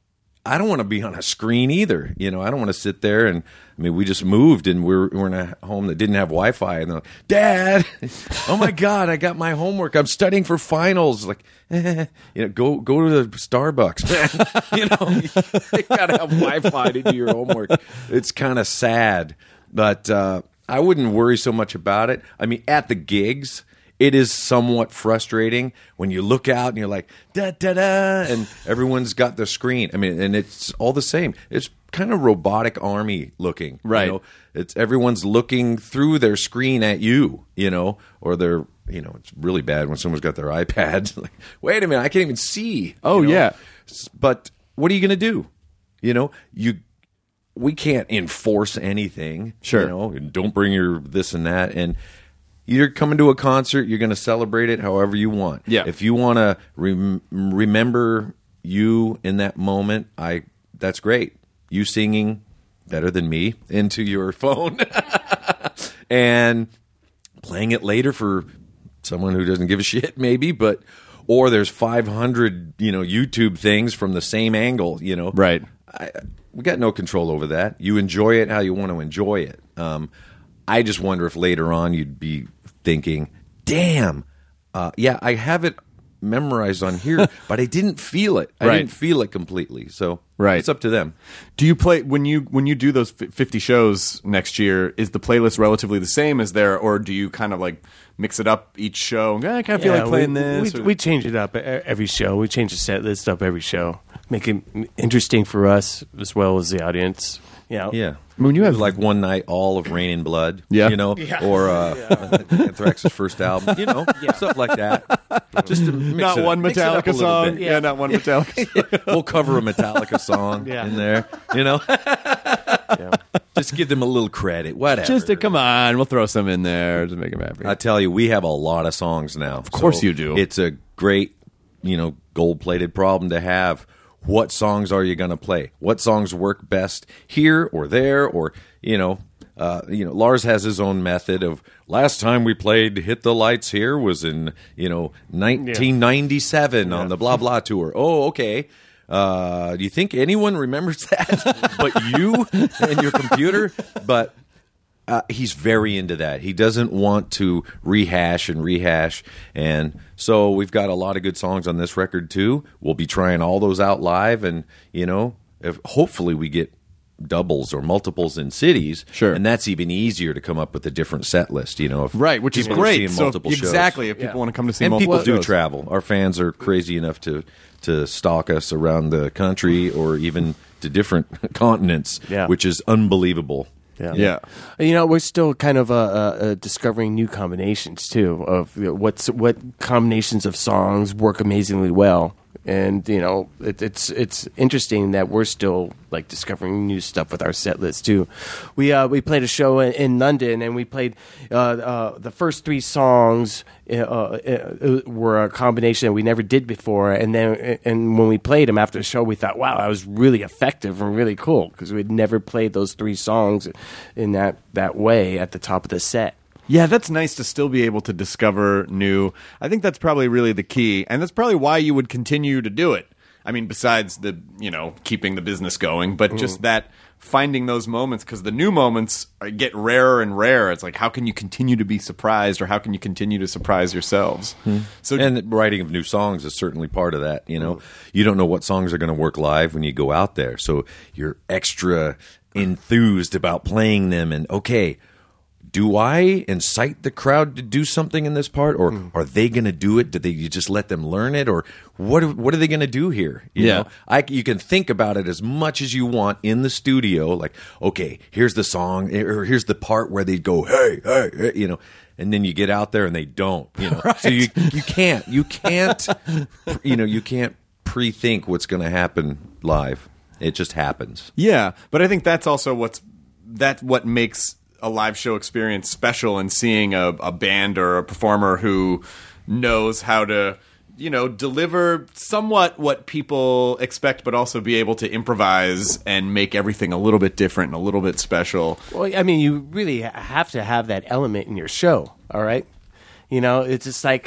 I don't want to be on a screen either. You know, I don't want to sit there and, I mean, we just moved and we're, we're in a home that didn't have Wi-Fi. And they're like, Dad, oh my God, I got my homework. I'm studying for finals. Like, eh, you know, go go to the Starbucks, man. You know, you got to have Wi-Fi to do your homework. It's kind of sad. But uh, I wouldn't worry so much about it. I mean, at the gigs, it is somewhat frustrating when you look out and you're like, da da da, and everyone's got the screen. I mean, and it's all the same. It's kind of robotic army looking. Right. You know? It's everyone's looking through their screen at you, you know, or they're, you know, it's really bad when someone's got their iPad. Like, wait a minute, I can't even see. Oh, you know? yeah. But what are you going to do? You know, you we can't enforce anything. Sure. You know, don't bring your this and that. And you're coming to a concert, you're going to celebrate it however you want. Yeah. If you want to rem- remember you in that moment, I that's great. You singing better than me into your phone and playing it later for someone who doesn't give a shit, maybe, but or there's five hundred, you know, YouTube things from the same angle, you know. Right. I, we got no control over that. You enjoy it how you want to enjoy it. Um, I just wonder if later on you'd be thinking, damn, uh, yeah, I have it memorized on here, but I didn't feel it. I Right. didn't feel it completely. So Right. it's up to them. Do you play when you when you do those fifty shows next year? Is the playlist relatively the same as there, or do you kind of like mix it up each show? Eh, I kind of feel like playing we, this. We, or- we change it up e- every show. We change the set list up every show, make it interesting for us as well as the audience. You know, Yeah. When you have- like one night, all of Rain in Blood, Yeah. you know, or uh, Anthrax's first album, you know, stuff like that. Just to mix not it one up, mix it up a Metallica little song. bit. Yeah. not one Metallica song. We'll cover a Metallica song Yeah. in there, you know. Just give them a little credit, whatever. Just to come on, we'll throw some in there to make them happy. I tell you, we have a lot of songs now. Of course you do. It's a great, you know, gold-plated problem to have. What songs are you going to play? What songs work best here or there? Or, you know, uh, you know, Lars has his own method of last time we played Hit the Lights here was in, you know, nineteen ninety-seven on the blah blah tour. Oh, okay. Uh, do you think anyone remembers that but you and your computer? But uh, he's very into that. He doesn't want to rehash and rehash. And so we've got a lot of good songs on this record, too. We'll be trying all those out live. And, you know, if hopefully we get doubles or multiples in cities. Sure. And that's even easier to come up with a different set list, you know. If Right, which is people are great. seeing So multiple shows. exactly, if people Yeah. want to come to see And multiple people do shows. travel. Our fans are crazy enough to to stalk us around the country or even to different continents, Yeah. which is unbelievable. Yeah. Yeah. You know, we're still kind of uh, uh, uh, discovering new combinations too of you know, what's what combinations of songs work amazingly well, and you know, it, it's it's interesting that we're still like discovering new stuff with our set list too. We uh, we played a show in, in London, and we played uh, uh, the first three songs uh, uh, were a combination that we never did before, and then and when we played them after the show, we thought, wow, that was really effective and really cool because we'd never played those three songs in that that way at the top of the set. Yeah, that's nice to still be able to discover new. I think that's probably really the key, and that's probably why you would continue to do it. I mean, besides the, you know, keeping the business going, but just that finding those moments, because the new moments are- get rarer and rarer. It's like, how can you continue to be surprised, or how can you continue to surprise yourselves? So, And the writing of new songs is certainly part of that. You know, you don't know what songs are going to work live when you go out there, so you're extra enthused about playing them. And okay, do I incite the crowd to do something in this part, or are they going to do it? Do they you just let them learn it, or what? are- What are they going to do here? You Yeah. know? I you can think about it as much as you want in the studio. Like, okay, here's the song, or here's the part where they go, hey, hey, hey, you know. And then you get out there and they don't, you know. So you you can't you can't you know you can't pre-think what's going to happen live. It just happens. yeah, but I think that's also what's that's what makes a live show experience special, and seeing a, a band or a performer who knows how to, you know, deliver somewhat what people expect, but also be able to improvise and make everything a little bit different and a little bit special. Well, I mean, you really ha- have to have that element in your show, all right? You know, it's just like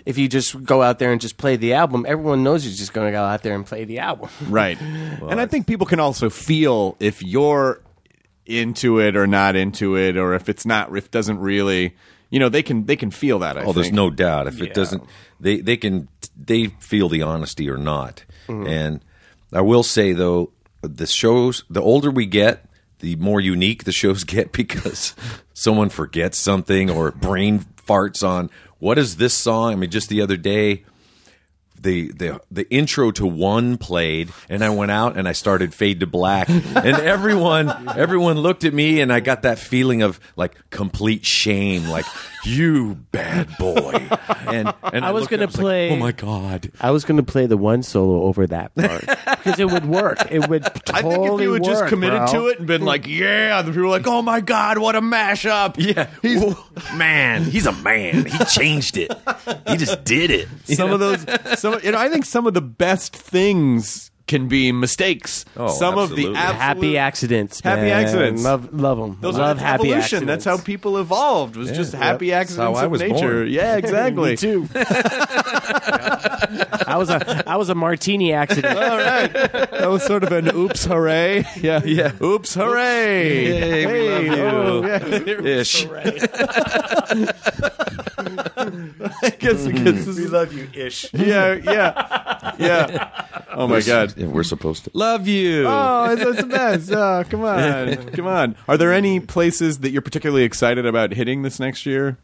if you just go out there and just play the album, everyone knows you're just going to go out there and play the album. Right. And I think people can also feel if you're into it or not into it, or if it's not, if it doesn't really, you know, they can they can feel that. I oh, think. there's no doubt. If Yeah. it doesn't, they they can they feel the honesty or not. Mm-hmm. And I will say though, the shows, the older we get, the more unique the shows get because someone forgets something or brain farts on what is this song. I mean, just the other day, the the the intro to One played, and I went out and I started Fade to Black, and everyone everyone looked at me, and I got that feeling of like complete shame, like you bad boy. And and I was looked gonna at it, like, play- oh my god. I was going to play the one solo over that part because it would work. It would totally I think if you had just work, committed bro. to it and been like, yeah, the people were like, oh my God, what a mashup. Yeah, He's- man, he's a man. He changed it. He just did it. some of those, some, you know, I think some of the best things can be mistakes. Oh, some of absolutely. the absolute, Happy accidents, Happy man. accidents. Love, love them. Those love are happy evolution. accidents. That's how people evolved. Was just happy accidents how I of was nature. born. Yeah, exactly. Me too. I was a I was a martini accident. All right, that was sort of an oops hooray. Yeah, Yeah. Oops hooray. Hey, we love you. oh, yeah. Ish. I guess, I guess this We is, love you, ish. yeah, yeah, yeah. Oh my God. Yeah, we're supposed to love you. Oh, it's, it's the best. Oh, come on. Come on. Are there any places that you're particularly excited about hitting this next year?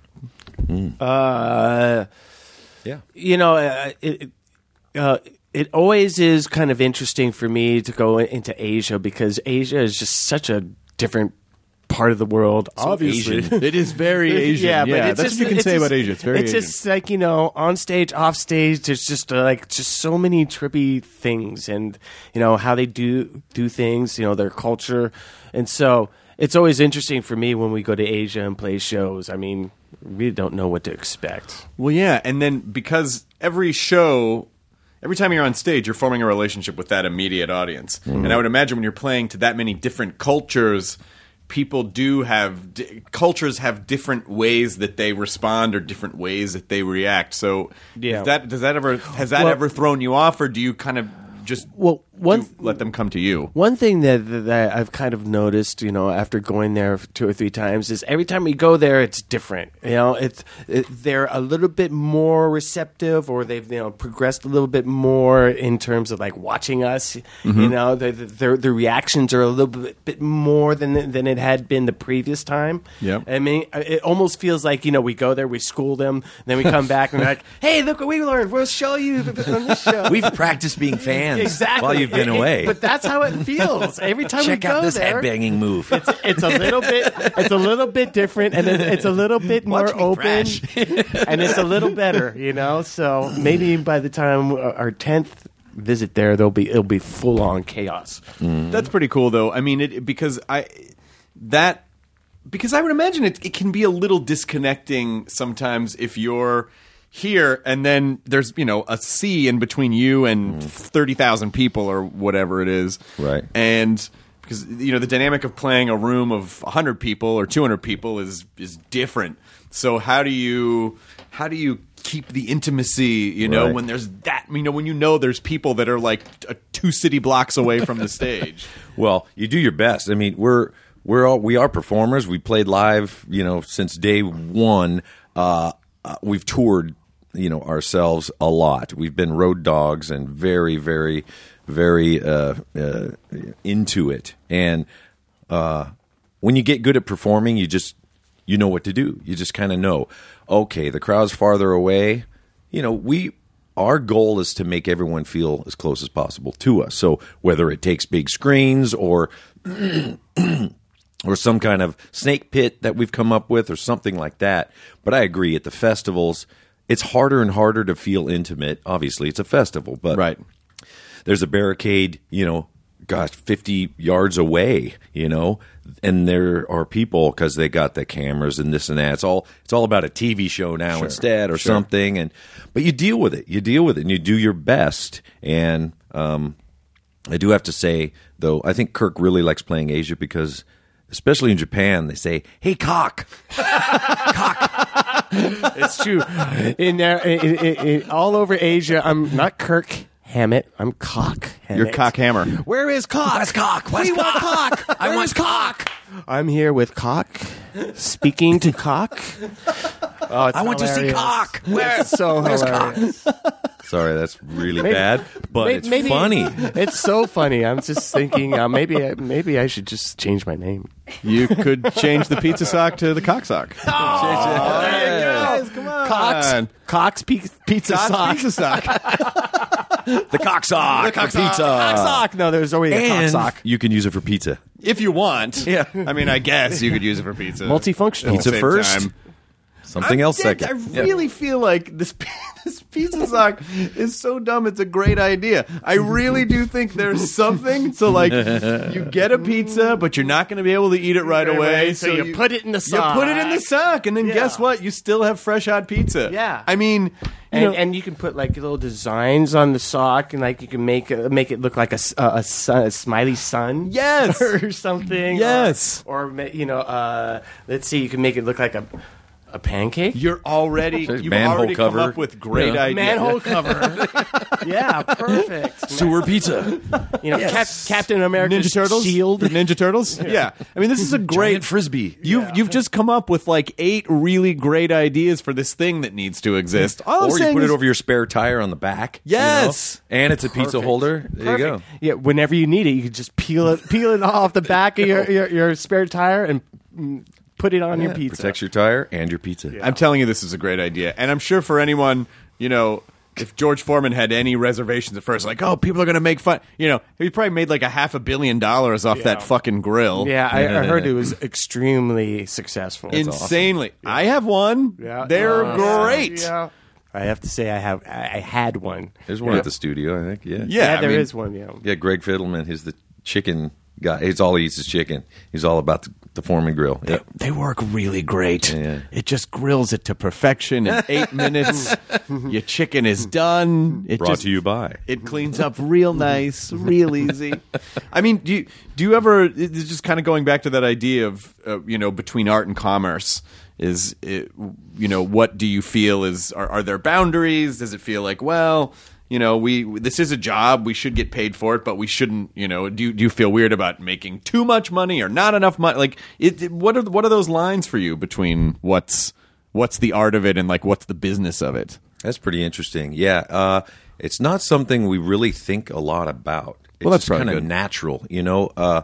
Uh, Yeah. you know, uh, it uh, it always is kind of interesting for me to go into Asia because Asia is just such a different part of the world. obviously, Asian. It is very Asian. Yeah, but it's that's just, what you can it's say just- about Asia. It's very It's Asian. just like, you know, on stage, off stage. There's just uh, like just so many trippy things, and you know how they do do things. You know, their culture, and so it's always interesting for me when we go to Asia and play shows. I mean, we really don't know what to expect. Well, yeah, and then because every show, every time you're on stage, you're forming a relationship with that immediate audience. And I would imagine when you're playing to that many different cultures, people do have di- cultures have different ways that they respond or different ways that they react. So, Yeah. is that does that ever has that Well- ever thrown you off, or do you kind of just Well, one do- let them come to you? One thing that, that I've kind of noticed, you know, after going there two or three times, is every time we go there, it's different. You know, it's it, they're a little bit more receptive, or they've you know progressed a little bit more in terms of like watching us. Mm-hmm. You know, the, the, their the reactions are a little bit, bit more than than it had been the previous time. Yep. I mean, it almost feels like you know we go there, we school them, then we come back and we're like, hey, look what we learned. We'll show you on this show. We've practiced being fans Exactly. while you've been It- it- away. But that's how it feels every time Check we go out this there. headbanging move. It's, it's a little bit. It's a little bit different, and it, it's a little bit more Watch me open, crash. and it's a little better, you know. So maybe by the time our tenth visit there, there'll be it'll be full on chaos. That's pretty cool, though. I mean, it because I that because I would imagine it it can be a little disconnecting sometimes if you're here and then there's you know a sea in between you and thirty thousand people or whatever it is, Right. And because you know the dynamic of playing a room of a hundred people or two hundred people is is different. So how do you how do you keep the intimacy? You know Right. when there's that you know when you know there's people that are like uh, two city blocks away from the stage. Well, you do your best. I mean, we're we're all we are performers. We played live, you know, since day one. Uh, uh, we've toured, you know, ourselves a lot. We've been road dogs and very, very, very uh, uh, into it. And uh, when you get good at performing, you just you know what to do. You just kind of know. Okay, the crowd's farther away. You know, we. Our goal is to make everyone feel as close as possible to us. So whether it takes big screens or or some kind of snake pit that we've come up with or something like that. But I agree, at the festivals, it's harder and harder to feel intimate. Obviously, it's a festival, but Right. there's a barricade, you know, gosh, fifty yards away, you know, and there are people because they got the cameras and this and that. It's all it's all about a T V show now instead or sure. something. And but you deal with it. You deal with it and you do your best. And um, I do have to say, though, I think Kirk really likes playing Asia because, especially in Japan, they say, "Hey, cock, cock." It's true. In there, in, in, in, all over Asia, I'm not Kirk Hammett. I'm Cock Hammett. You're Cock Hammer. Where is Cock? Where's Cock? Where's we want Cock. I Where want is Cock. I'm here with Cock, speaking to Cock. Oh, it's I want hilarious. to see Cock. Where? It's so Where's hilarious. Sorry, that's really Maybe- bad, but May- it's maybe- funny. It's so funny. I'm just thinking uh, maybe maybe I should just change my name. You could change the pizza sock to the cock sock. Oh, guys, come on. Cox, Cox P- Pizza Cock's Sock. pizza sock. The cock sock The cock for pizza. Cock sock. No, there's already a cock And sock. you can use it for pizza. If you want. Yeah. I mean, I guess you could use it for pizza. Multifunctional. Pizza Same first, time. something I- else yeah, second. I Yeah. really feel like this this pizza sock is so dumb. It's a great idea. I really do think there's something. So like, you get a pizza, but you're not going to be able to eat it right away. So you put it in the sock. You put it in the sock, and then Yeah. guess what? You still have fresh hot pizza. Yeah. I mean, you And, know, and you can put like little designs on the sock, and like you can make uh, make it look like a, s- a, a sun, a smiley sun, Yes. or something. Yes. or, or ma- you know, uh, let's see, you can make it look like a a pancake. you're already There's you've manhole already cover. come up with great Yeah. ideas. Manhole cover. Yeah, perfect. Sewer pizza. You know, Cap- Captain America's Ninja Turtles, shield. The Ninja Turtles. Yeah. I mean, this is a great Giant frisbee. You've you've just come up with like eight really great ideas for this thing that needs to exist. All I'm Or you saying put is, it over your spare tire on the back. you know? Yes. And it's a pizza holder. There you go. Yeah, whenever you need it, you can just peel it peel it off the back of your, your, your spare tire and mm, put it on your Yeah, pizza. Protects your tire and your pizza. I'm telling you, this is a great idea, and I'm sure for anyone, you know, if George Foreman had any reservations at first, like, oh, people are going to make fun, you know, he probably made like a half a billion dollars off that fucking grill. Yeah, I, I heard it was extremely successful. Insanely. I have one. Yeah. They're Uh, great. Yeah. I have to say, I have I I had one. There's one at the studio, I think. Yeah. Yeah, Yeah, there I is mean, one. Yeah. Yeah, Greg Fiddleman. He's the chicken guy. He's all he eats is chicken. He's all about the, the Foreman grill. Yep. They work really great. Yeah. It just grills it to perfection in eight minutes. Your chicken is done. It Brought just, to you by. It cleans up real nice, real easy. I mean, do you, do you ever? It's just kind of going back to that idea of uh, you know, between art and commerce. Is it, you know, what do you feel is are, are there boundaries? Does it feel like, well, you know, we this is a job, we should get paid for it, but we shouldn't, you know, do you, do you feel weird about making too much money or not enough money? Like, it, it- what are what are those lines for you between what's what's the art of it and like what's the business of it? That's pretty interesting. Yeah, uh, it's not something we really think a lot about. It's Well, that's just probably kind of good. natural. You know, uh,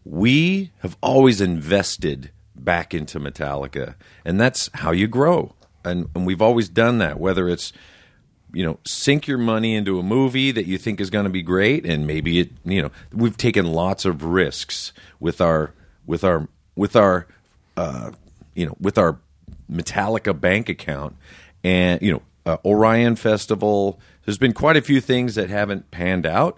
we have always invested back into Metallica, and that's how you grow. And, and we've always done that, whether it's, you know, sink your money into a movie that you think is going to be great, and maybe it, you know, we've taken lots of risks with our with our with our uh, you know with our Metallica bank account, and you know, uh, Orion Festival. There's been quite a few things that haven't panned out,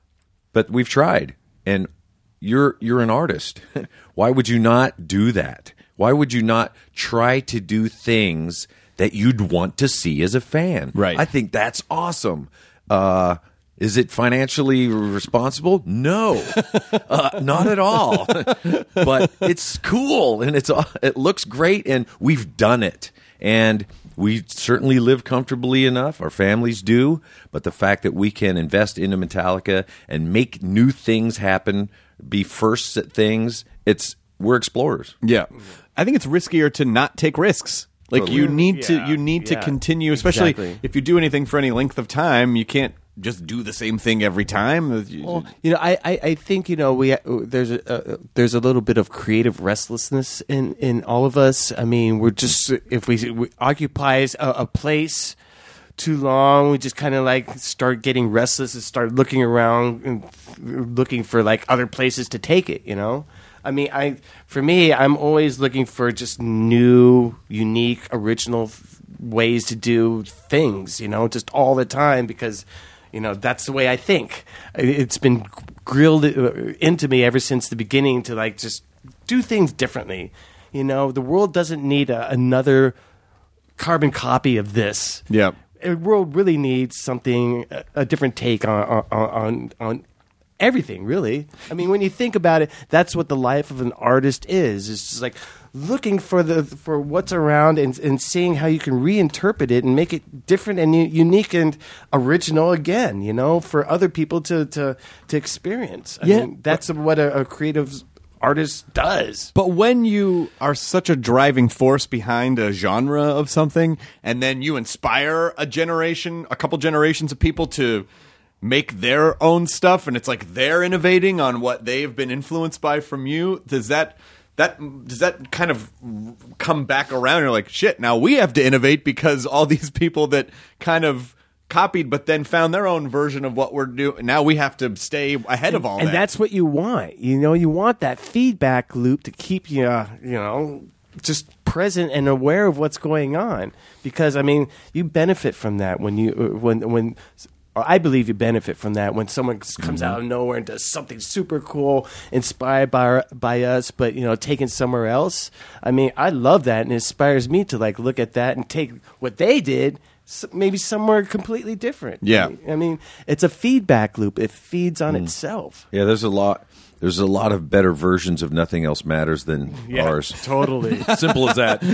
but we've tried. And you're you're an artist. Why would you not do that? Why would you not try to do things that you'd want to see as a fan? Right. I think that's awesome. Uh, is it financially responsible? No, uh, not at all. But it's cool and it's it looks great, and we've done it. And we certainly live comfortably enough. Our families do. But the fact that we can invest into Metallica and make new things happen, be firsts at things, it's we're explorers. Yeah, I think it's riskier to not take risks. Like Totally. you need to Yeah, you need to yeah, continue, especially exactly. if you do anything for any length of time. You can't just do the same thing every time. You- Well, you know, I, I, I think you know we there's a uh, there's a little bit of creative restlessness in, in all of us. I mean, we're just if we, we occupies a, a place too long, we just kind of like start getting restless and start looking around and looking for like other places to take it. You know, I mean, I for me, I'm always looking for just new, unique, original f- ways to do things. You know, just all the time because. You know, that's the way I think. It's been grilled into me ever since the beginning to like just do things differently. You know, the world doesn't need a, another carbon copy of this. Yeah. The world really needs something, a, a different take on, on on on everything. Really, I mean, when you think about it, that's what the life of an artist is. It's just like looking for the for what's around and and seeing how you can reinterpret it and make it different and u- unique and original again. You know, for other people to to to experience. I Yeah. mean, that's what a, a creative artist does. But when you are such a driving force behind a genre of something, and then you inspire a generation, a couple generations of people to make their own stuff, and it's like they're innovating on what they've been influenced by from you, does that that does that kind of come back around? You're like, shit, now we have to innovate because all these people that kind of copied but then found their own version of what we're doing, now we have to stay ahead of all and that. that's what you want. You know, you want that feedback loop to keep you, uh, you know, just present and aware of what's going on. Because I mean, you benefit from that when you uh, when when. Or I believe you benefit from that when someone comes out of nowhere and does something super cool, inspired by our, by us, but you know, taken somewhere else. I mean, I love that, and it inspires me to like look at that and take what they did, s- maybe somewhere completely different. Yeah. I mean, it's a feedback loop. It feeds on itself. Yeah, there's a lot. There's a lot of better versions of Nothing Else Matters than ours. Totally. Simple as that.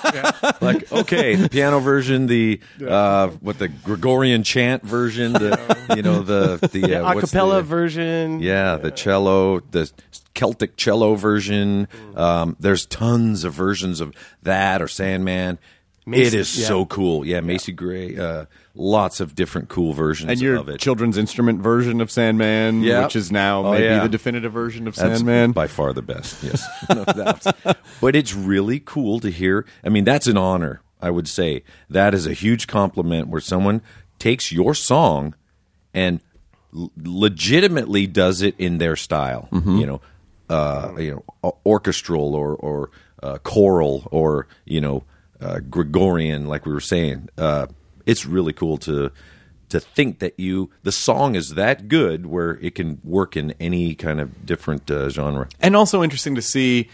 Like, okay, the piano version, the uh, what the Gregorian chant version, the you know the the uh, what's Acapella the- version. Yeah, the cello, the Celtic cello version. Um, there's tons of versions of that or Sandman. Macy- it is yeah. so cool. Yeah, Macy Gray. Uh, lots of different cool versions and your of it. children's instrument version of Sandman, Yeah. which is now Oh, maybe yeah. the definitive version of That's Sandman. by far the best, yes. No doubt. But it's really cool to hear. I mean, that's an honor, I would say. That is a huge compliment where someone takes your song and l- legitimately does it in their style. You know, uh, you know, o- orchestral or or uh, choral or you know, uh, Gregorian, like we were saying. Uh, it's really cool to to think that you the song is that good where it can work in any kind of different uh, genre. And also interesting to see,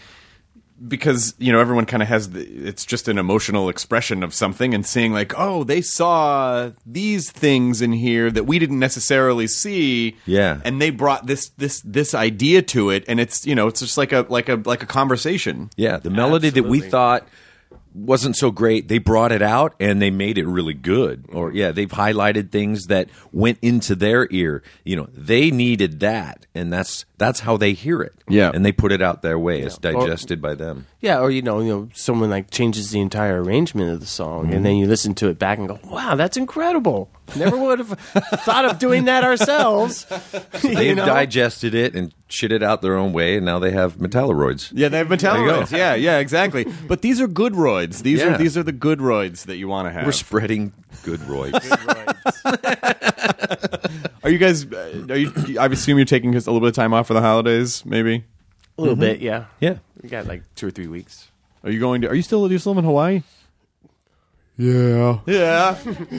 because you know everyone kind of has the, it's just an emotional expression of something, and seeing like, oh, they saw these things in here that we didn't necessarily see, Yeah. and they brought this this this idea to it, and it's you know it's just like a like a like a conversation. Yeah, the melody that we Absolutely. thought wasn't so great, they brought it out and they made it really good. Or yeah, they've highlighted things that went into their ear. You know, they needed that, and that's that's how they hear it. Yeah. and they put it out their way. It's digested by them. Yeah, or you know, you know, someone like changes the entire arrangement of the song, and then you listen to it back and go, "Wow, that's incredible! Never would have thought of doing that ourselves." You They've know? digested it and shit it out their own way, and now they have Metalloids. Yeah, they have you go. Metalloids. Yeah, yeah, exactly. But these are good roids. These Yeah. are these are the good roids that you want to have. We're spreading good roids. Are you guys? uh, Are you? I assume you're taking just a little bit of time off for the holidays. Maybe. a little bit, yeah. Yeah. We got like two or three weeks. Are you going to? Are you still? Are you still in Hawaii? Yeah. Yeah.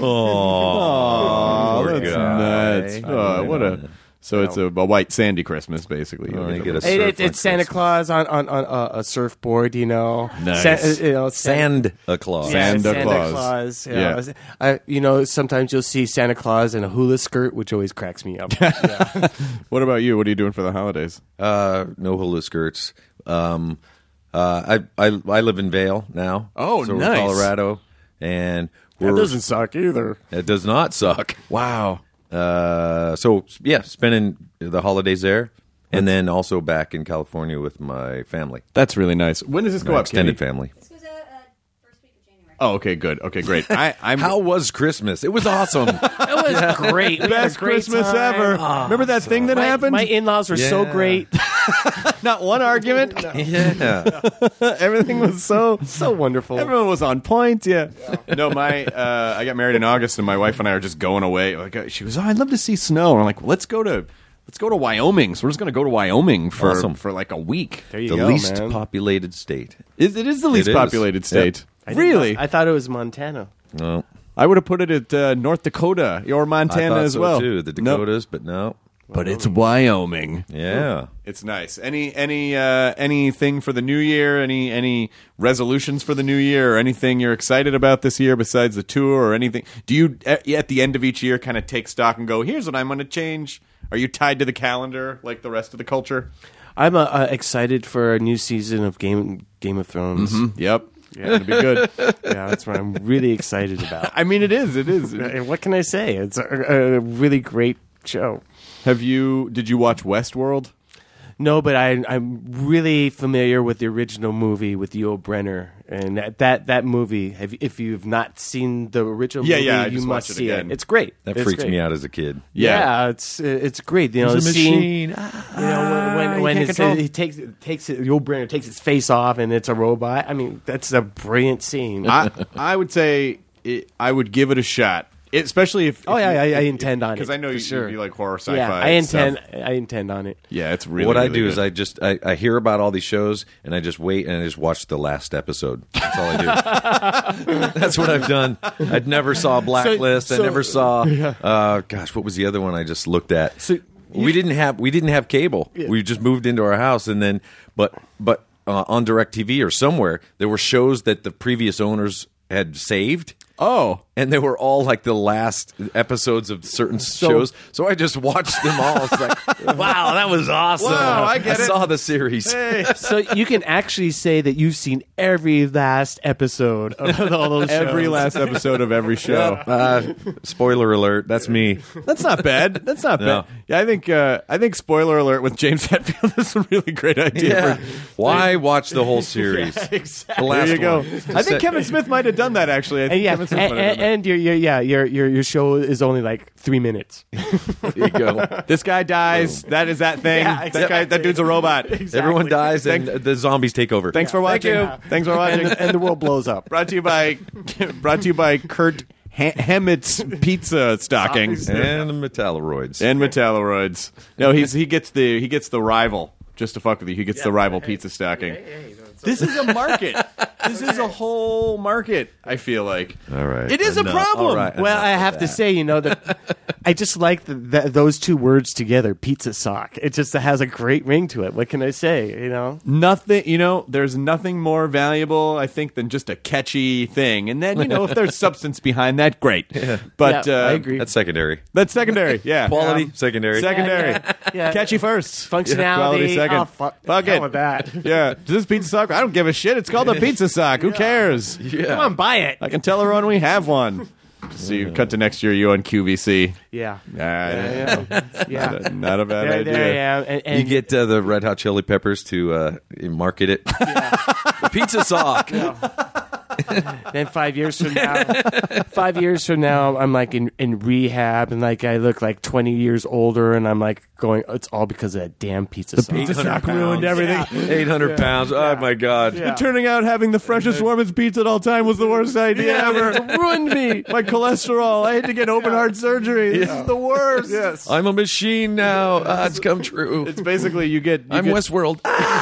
Oh, that's guy. nuts. Oh, what a. So it's a, a white sandy Christmas, basically. Oh, you get a It, surf it, on it's Santa Christmas. Claus on on, on uh, a surfboard, you know. Nice. Sa- you know, San- Sand a clause. Yeah, Santa Santa Claus. Claus. Yeah. Yeah. I, you know, sometimes you'll see Santa Claus in a hula skirt, which always cracks me up. What about you? What are you doing for the holidays? Uh, no hula skirts. Um, uh, I, I I live in Vail now. Oh, so we're nice. Colorado, and That we're, doesn't suck either. it does not suck. Wow. Uh, so yeah, spending the holidays there, and then also back in California with my family, That's really nice. When does this go my up, extended Katie? family. This goes out uh, first week of January. Oh, okay, good. Okay, great. I, I'm How was Christmas? It was awesome. It was great. We had a best great Christmas time. ever. Remember that thing that My, happened? my in-laws were so Yeah. great. Not one argument. yeah, Everything was so So wonderful. Everyone was on point. Yeah. No, my uh, I got married in August, and my wife and I are just going away. Like uh, she goes, "Oh, I'd love to see snow." And I'm like, well, "Let's go to let's go to Wyoming." So we're just going to go to Wyoming for Awesome. for like a week. There you the go, least man. populated state. It, it is the least It is. populated state. I didn't Really, know- I thought it was Montana. No, I would have put it at uh, North Dakota or I Montana thought as so well. too. The No, Dakotas, but no. but it's Wyoming. Yeah. It's nice. Any any uh, anything for the new year? Any any resolutions for the new year, or anything you're excited about this year besides the tour, or anything? Do you at, at the end of each year kind of take stock and go, "Here's what I'm going to change"? Are you tied to the calendar like the rest of the culture? I'm uh, uh, excited for a new season of Game Game of Thrones. Mm-hmm. Yep. Yeah, it'll be good. Yeah, that's what I'm really excited about. I mean, it is. It is. And what can I say? It's a, a really great show. Have you? Did you watch Westworld? No, but I, I'm really familiar with the original movie with Yul Brynner, and that that, that movie. Have, if you've not seen the original Yeah, movie, yeah, I you just must watched it see again. it. It's great. That It's freaks great. me out as a kid. Yeah, it's it's great. You know, There's the a scene. machine. You know, when, when, when can't it's, control. he takes takes it, Yul Brynner takes his face off, and it's a robot. I mean, that's a brilliant scene. I I would say it, I would give it a shot, it, especially if. Oh, if yeah, you- I- I if- intend on it, because I know for you, sure. you like horror sci-fi. yeah, I intend. stuff. I intend on it. Yeah, it's really. what I really do good. is I just I, I hear about all these shows and I just wait and I just watch the last episode. That's all I do. That's what I've done. I never saw Blacklist. so- I never saw. Uh, gosh, what was the other one I just looked at? So we didn't have we didn't have cable. We just moved into our house and then but but uh, on DirecTV or somewhere there were shows that the previous owners had saved. Oh, And they were all like the last episodes of certain shows. So I just watched them all. It's like, wow, that was awesome. Wow, I get it. saw the series. So you can actually say that you've seen every last episode of all those shows. every last episode of every show. Uh, spoiler alert, that's me. That's not bad. That's not No. bad. Yeah, I think. Uh, I think spoiler alert with James Hetfield is a really great idea. For, Why watch the whole series? exactly. The last there you go. one. I think Kevin Smith might have done that actually. I think And yeah, Kevin and, Smith might have done and, that. and your, your yeah your, your your show is only like three minutes. There you go. This guy dies. That is that thing. Yeah, That guy. That exactly. dude's a robot. Everyone dies and the zombies take over. Thanks for watching. you. Thanks for watching. and, and the world blows up. Brought to you by brought to you by Kurt ha- Hammett's Pizza Stockings And the Metalloids. and Metalloids. No, he's he gets the he gets the rival. Just to fuck with you, he gets the rival pizza stocking. This is a market. This is a whole market. I feel like. All right. It is a Enough. problem. All right. Well, Enough I of have to that. say, you know, that I just like the, the, those two words together, pizza sock. It just has a great ring to it. What can I say? You know, Nothing, you know, there's nothing more valuable, I think, than just a catchy thing. And then, you know, if there's substance behind that, great. But Yeah, uh, I agree. That's secondary. That's secondary. Yeah. Quality, Um, secondary. secondary. Yeah, yeah. Catchy first. Functionality. Quality second. Oh, fuck, Fuck hell it. with that. Yeah. Does this pizza sock? I don't give a shit. It's called a pizza sock. Who cares? Come on, buy it. I can tell everyone we have one. So you cut to next year, you on Q V C. Yeah. Ah, yeah. Yeah. Not a- Not a bad There, idea. there I am. And, and You get uh, the Red Hot Chili Peppers to uh, market it. The pizza sock. then five years from now, five years from now, I'm like in, in rehab, and like I look like twenty years older, and I'm like going, it's all because of that damn pizza sock. Pizza sock ruined everything. eight hundred pounds. Oh, my God. Yeah. It turning out having the freshest, warmest pizza at all time was the worst idea ever. It ruined me. My cholesterol. I had to get open heart surgery. This is the worst. Yes. I'm a machine now. Ah, it's come true. It's basically you get you I'm get, Westworld.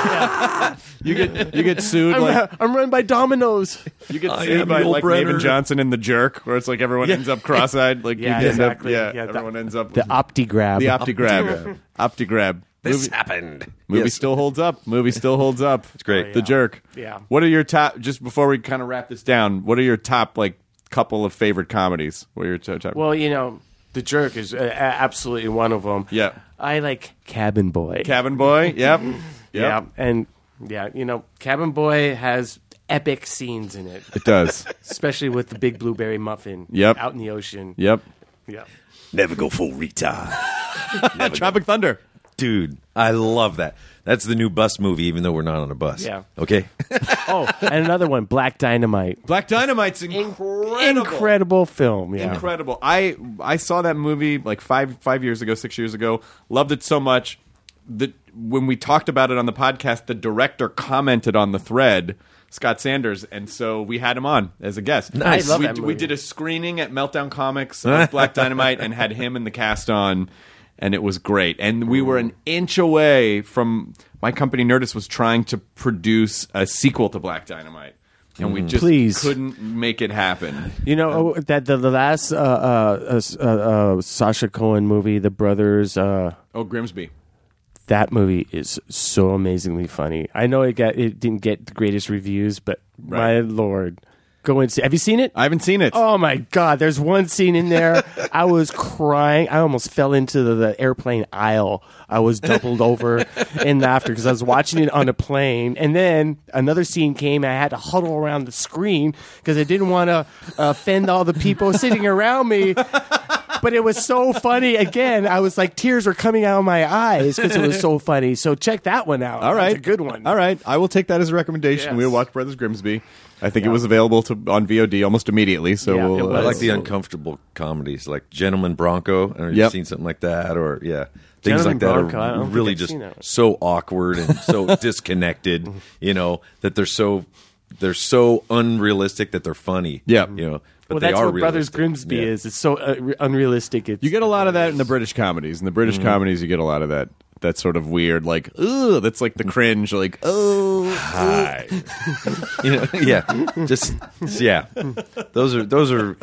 you get you get sued I'm, like I'm run by Domino's. you get I sued am by Yul like Brynner. Maven Johnson in The Jerk, where it's like everyone ends up cross-eyed. Like Yeah, you end up, exactly. yeah, Yeah, the- everyone ends up The OptiGrab. the OptiGrab. OptiGrab. This Movie, happened. movie Yes. still holds up. Movie still holds up. It's great. The Jerk. Yeah. What are your top? Just before we kind of wrap this down, what are your top like couple of favorite comedies? What are your top? top Well, you know, The Jerk is uh, a- absolutely one of them. Yeah. I like Cabin Boy. Cabin Boy. Yep. Yep. Yeah, and yeah, you know, Cabin Boy has epic scenes in it, It does. especially with the big blueberry muffin. Yep. out in the ocean. Yep. Yeah. Never go full retard. Tropic Thunder. Dude, I love that. That's the new bus movie, even though we're not on a bus. Yeah. Okay? Oh, and another one, Black Dynamite. Black Dynamite's incredible. Incredible film. Yeah. Incredible. I I saw that movie like five five years ago, six years ago. Loved it so much that when we talked about it on the podcast, the director commented on the thread, Scott Sanders, and so we had him on as a guest. Nice. I love we, that we movie. did a screening at Meltdown Comics of Black Dynamite and had him and the cast on, and it was great. And we were an inch away from my company. Nerdist was trying to produce a sequel to Black Dynamite, and we just Please. couldn't make it happen. You know oh, that the, the last uh, uh, uh, uh, Sacha Cohen movie, The Brothers. Uh, Oh, Grimsby. that movie is so amazingly funny. I know it got it didn't get the greatest reviews, but my Right. lord, go and see. Have you seen it? I haven't seen it. Oh my God! There's one scene in there. I was crying. I almost fell into the, the airplane aisle. I was doubled over in laughter because I was watching it on a plane. And then another scene came. And I had to huddle around the screen because I didn't want to offend all the people sitting around me. But it was so funny. Again, I was like, tears were coming out of my eyes because it was so funny. So check that one out. All right. It's a good one. All right. I will take that as a recommendation. Yes. We'll watch Brothers Grimsby. I think it was available to on V O D almost immediately. So Yeah, we'll, it I uh, like the we'll- uncomfortable comedies, like Gentleman Bronco. Or you've Yep. seen something like that, or yeah, things Gentleman like that Bronco, I don't are think really I've just seen that one. so awkward and so disconnected. You know that they're so they're so unrealistic that they're funny. Yep. you know, but Well, they that's are what Brothers realistic. Grimsby Yeah. is. It's so uh, re- unrealistic. It's, You get a lot of that in the British comedies. In the British comedies, you get a lot of that. That sort of weird, like, ugh, that's like the cringe, like, oh, hi. You know, yeah, just yeah. Those are those are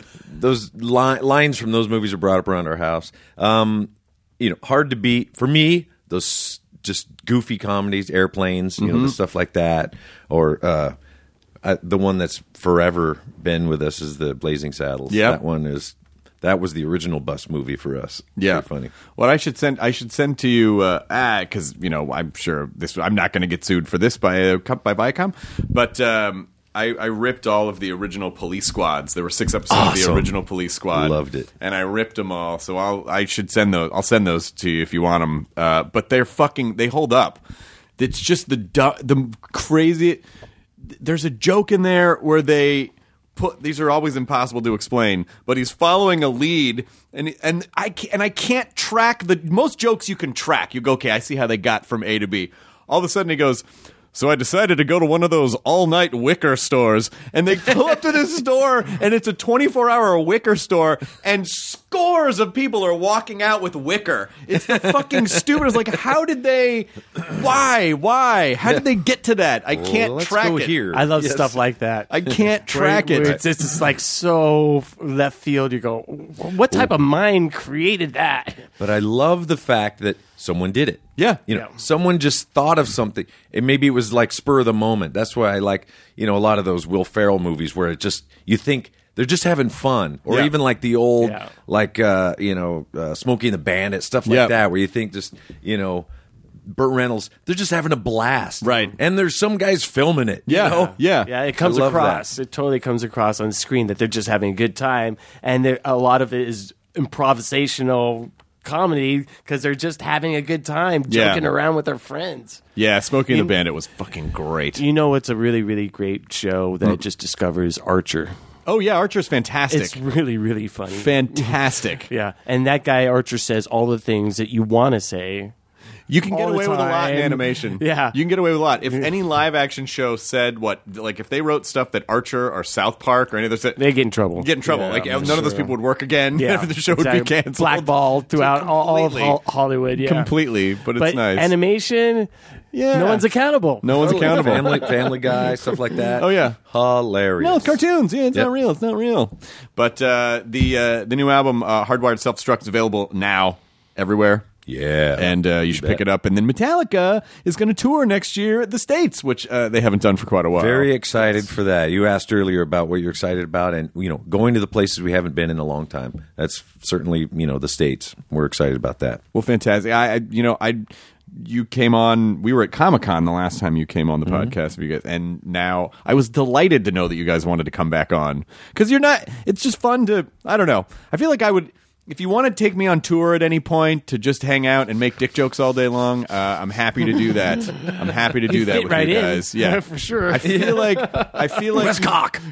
those li- lines from those movies are brought up around our house. Um, you know, hard to beat for me. Those just goofy comedies, Airplanes, you know, the stuff like that, or uh, I, the one that's forever been with us is the Blazing Saddles. Yep. That one is that was the original bus movie for us. Yeah, Very funny. What I should send, I should send to you, uh, ah, because you know, I'm sure this. I'm not going to get sued for this by uh, by Viacom, but um, I, I ripped all of the original Police Squads. There were six episodes of the Awesome. original Police Squad. Loved it. and I ripped them all. So I'll, I should send those. I'll send those to you if you want them. Uh, but they're fucking. They hold up. It's just the du- the crazy. There's a joke in there where they. Put, these are always impossible to explain, but he's following a lead, and and I can't, and I can't track the most jokes you can track. You go, okay, I see how they got from A to B. All of a sudden, he goes, so I decided to go to one of those all-night wicker stores, and they pull up to this store, and it's a twenty-four hour wicker store, and scores of people are walking out with wicker. It's the fucking stupid. It's like, how did they? Why? Why? How did they get to that? I can't Well, let's track go it. here. I love Yes. stuff like that. I can't track Where- it. where It's, it's just like so left field. You go, what type of mind created that? But I love the fact that someone did it. Yeah. You know, Yeah. someone just thought of something. And maybe it was like spur of the moment. That's why I like, you know, a lot of those Will Ferrell movies where it just, you think they're just having fun. Or Yeah. even like the old, Yeah. like, uh, you know, uh, Smokey and the Bandit, stuff like Yep. that, where you think just, you know, Burt Reynolds, they're just having a blast. Right. And there's some guys filming it. you Yeah. know? Yeah. Yeah, it comes I love across. It totally comes across on screen that they're just having a good time, and there- a lot of it is improvisational comedy because they're just having a good time Yeah. joking around with their friends. Yeah, Smokey and You- the Bandit was fucking great. You know, it's a really, really great show that I just discovered is Archer. Oh yeah, Archer's fantastic. It's really, really funny. fantastic. Yeah, and that guy Archer says all the things that you want to say. You can get All the away with a lot in time. animation. Yeah. You can get away with a lot. If any live action show said what, like if they wrote stuff that Archer or South Park or any other, They get in trouble. get in trouble. Yeah, like for none of those sure. people would work again. Yeah, the show would exactly. be canceled. blackballed throughout all, all of Completely. Hol- Hollywood. Yeah, Completely, but it's But nice. animation, Yeah. no one's accountable. No one's Totally. accountable. Family, family Guy, stuff like that. Oh, yeah. Hilarious. No, it's cartoons. Yeah, it's Yep. not real. It's not real. But uh, the uh, the new album, uh, Hardwired Self Destruct, is available now everywhere. Yeah. And uh, you should bet. pick it up. And then Metallica is going to tour next year at the States, which uh, they haven't done for quite a while. Very excited for that. You asked earlier about what you're excited about, and you know, going to the places we haven't been in a long time. That's certainly, you know, the States. We're excited about that. Well, fantastic. I, I you know, I you came on. We were at Comic-Con the last time you came on the podcast, you guys, and now I was delighted to know that you guys wanted to come back on because you're not. It's just fun to. I don't know. I feel like I would. If you want to take me on tour at any point to just hang out and make dick jokes all day long, uh, I'm happy to do that. I'm happy to do You that fit with right you in. guys. Yeah, For sure. I feel like I feel like Westcock.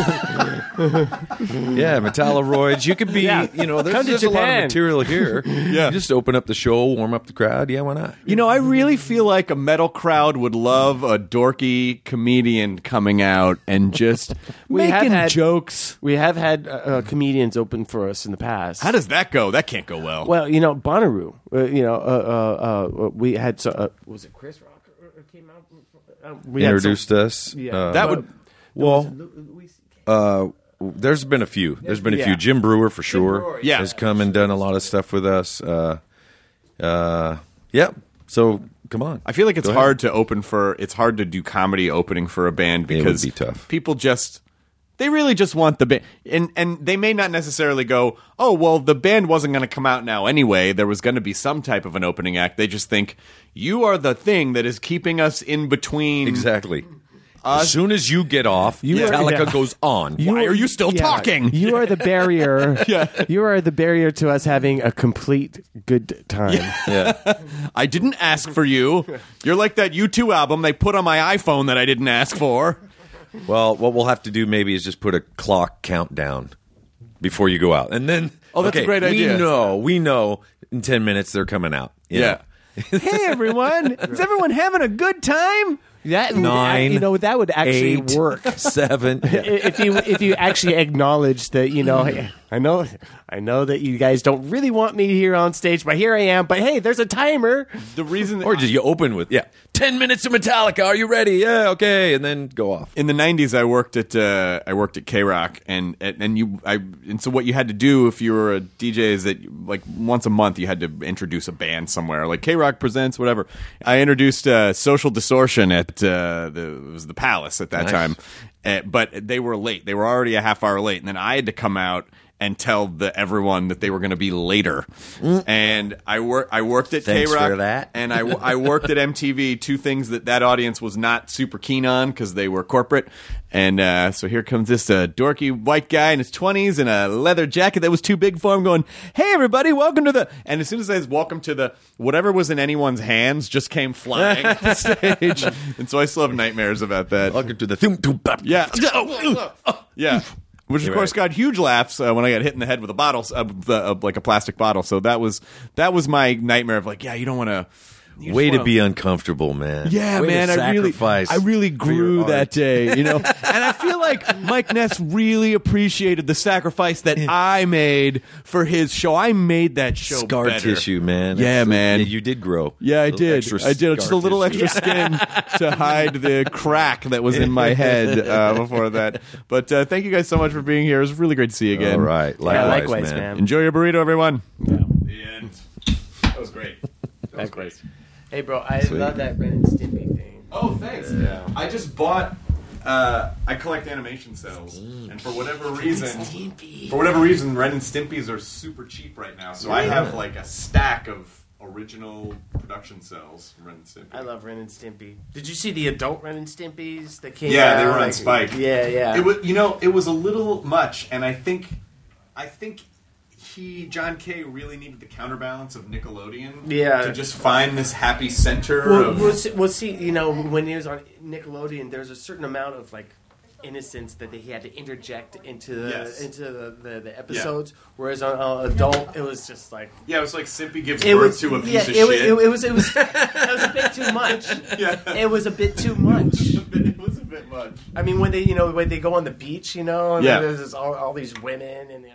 Yeah, Metalliroids. You could be, Yeah. you know, there's Come to just a lot of Japan. material here. Yeah. You just open up the show, warm up the crowd. Yeah, why not? You know, I really feel like a metal crowd would love a dorky comedian coming out and just We have making had- jokes. We have had uh, uh, comedians open for us in the past. How does that go? That can't go well. Well, you know, Bonnaroo. Uh, you know, uh, uh, uh, we had so, uh, was it Chris Rock uh, came out? Uh, we had Introduced some- us. Yeah. Uh, that would. well, uh, there's been a few. There's been a Yeah. few. Jim Brewer for sure. Brewer, yeah. has come and done a lot of stuff with us. Uh, uh, yeah. So come on. I feel like it's Go ahead. hard to open for. It's hard to do comedy opening for a band It would because be tough. people just they really just want the band, and and they may not necessarily go, oh well, the band wasn't going to come out now anyway. There was going to be some type of an opening act. They just think you are the thing that is keeping us in between. Exactly. As soon as you get off, You are- Metallica yeah. goes on. Why are you still Yeah. talking? You are the barrier. Yeah. You are the barrier to us having a complete good time. Yeah. I didn't ask for you. You're like that U two album they put on my iPhone that I didn't ask for. Well, what we'll have to do maybe is just put a clock countdown before you go out, and then Oh, that's a okay, great idea. We know, we know, in ten minutes they're coming out. you Yeah. know. Hey everyone, is everyone having a good time? That Nine, you know, that would actually eight, work. seven. if you if you actually acknowledge that, you know, hey, I know I know that you guys don't really want me here on stage, but here I am. But hey, there's a timer. The reason that Or just you open with yeah, ten minutes of Metallica. Are you ready? Yeah, okay, and then go off. in the nineties, I worked at uh, I worked at K Rock, and and you I and so what you had to do if you were a D J is that like once a month you had to introduce a band somewhere, like K Rock presents whatever. I introduced uh, Social Distortion at uh, the it was the Palace at that Nice. time, uh, but they were late. They were already a half hour late, and then I had to come out and tell the everyone that they were going to be later. And I work I worked at Thanks K Rock for that. and I, I worked at M T V, two things that that audience was not super keen on because they were corporate. And uh, so here comes this uh, dorky white guy in his twenties in a leather jacket that was too big for him going, hey, everybody, welcome to the... And as soon as I said, welcome to the... Whatever was in anyone's hands just came flying off the stage. And so I still have nightmares about that. Welcome to the thum, thum, bap. Yeah. Yeah. Which, of You're course, right. got huge laughs uh, when I got hit in the head with a bottle, uh, the, uh, like a plastic bottle. So that was that was my nightmare of like, yeah, you don't want to. Way to be uncomfortable, man. Yeah, Way to man, I really, sacrifice I really for your grew that art. day, you know. And I feel like Mike Ness really appreciated the sacrifice that I made for his show. I made that show Scar better. tissue, man. Yeah, That's- man. Yeah, you did grow. Yeah, I Little did. extra I did just a scar little tissue. extra skin to hide the crack that was in my head uh, before that. But uh, thank you guys so much for being here. It was really great to see you again. All right. Likewise, Yeah, likewise, man. man. Enjoy your burrito, everyone. The end. That was great. Likewise. Hey, bro, I love that Ren and Stimpy thing. Oh, thanks. I just bought. Uh, I collect animation cells, and for whatever reason, for whatever reason, Ren and Stimpy's are super cheap right now. So I have like a stack of original production cells from Ren and Stimpy. I love Ren and Stimpy. Did you see the adult Ren and Stimpys that came Yeah, out? they were on Like, Spike. Yeah, yeah. It was, you know, it was a little much, and I think, I think he, John Kay, really needed the counterbalance of Nickelodeon. Yeah. To just find this happy center Well, of. we'll, see, we'll see. You know, when he was on Nickelodeon, there's a certain amount of like innocence that he had to interject into the Yes. into the, the, the episodes. Whereas on uh, adult, it was just like Yeah, it was like Simpy gives it birth was to a piece yeah, of it, shit. was- it, it was it was it was a bit too much. Yeah. It was a bit too much. It was a bit much. I mean, when they you know when they go on the beach, you know, and Yeah. there's this, all, all these women, and you know,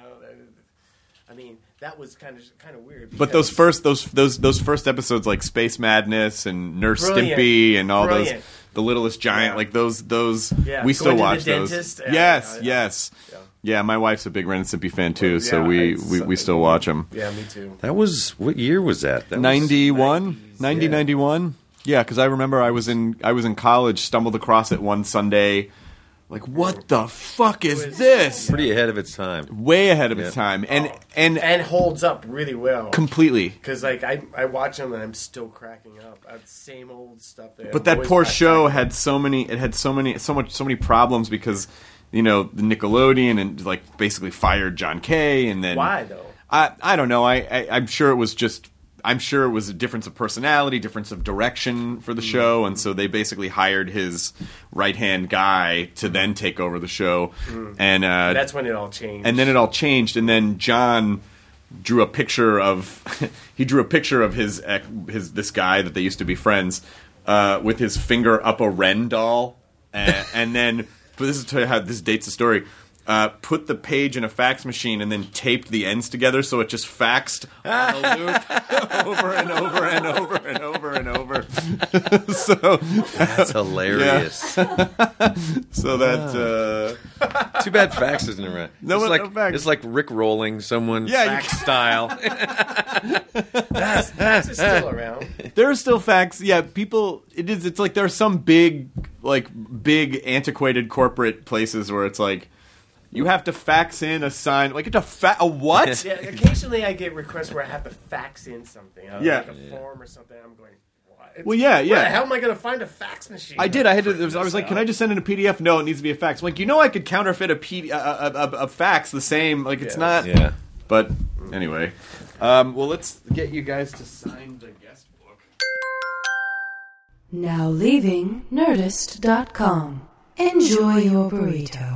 I mean, that was kind of kind of weird. But those because- first those those those first episodes like Space Madness and Nurse Brilliant. Stimpy and all Brilliant. those the Littlest Giant Yeah. like those those Yeah. we still Going to the watch those. dentist. Yeah, yes, yeah, yeah. yes. Yeah. Yeah, my wife's a big Ren and Stimpy fan too, so Yeah, we, it's- we, we still watch them. yeah, me too. That was what year was that? That was ninety-one ninety, yeah. ninety-one Yeah, because I remember I was in I was in college, stumbled across it one Sunday, like what the fuck is was- this? pretty ahead of its time. Way ahead of Yeah. its time, and and And holds up really well. completely. Because like I, I watch them and I'm still cracking up at same old stuff. That But I'm that always poor back- show had so many. It had so many, so much, so many problems because you know the Nickelodeon and like basically fired John Kay, and then Why though? I I don't know. I, I I'm sure it was just. I'm sure it was a difference of personality, difference of direction for the show, and so they basically hired his right hand guy to then take over the show, and uh, That's when it all changed. and then it all changed, and then John drew a picture of he drew a picture of his ex- his this guy that they used to be friends uh, with his finger up a Ren doll, and, and then but this is to tell you how this dates the story. Uh, put the page in a fax machine and then taped the ends together so it just faxed on a loop over and over and over and over and over. so That's hilarious. so that uh, Too bad fax isn't around. No it's one- like no fax. it's like Rick rolling someone Yeah, you fax can- style. This is still around. there are still facts. Yeah, people. It is. It's like there are some big, like big, antiquated corporate places where it's like You have to fax in a sign. Like, it's a fa- a what? Yeah, occasionally I get requests where I have to fax in something. Uh, Yeah. Like a form or something. I'm going, what? Well, yeah, yeah. Where the hell am I going to find a fax machine? I did. I had to. I was like, "Can I just send in a P D F?" No, it needs to be a fax. I'm like, you know, I could counterfeit a P D, a, a, a, a fax the same. Like, it's Yeah. not. Yeah. But anyway, um, well, let's get you guys to sign the guest book. Now leaving Nerdist dot com. Enjoy your burrito.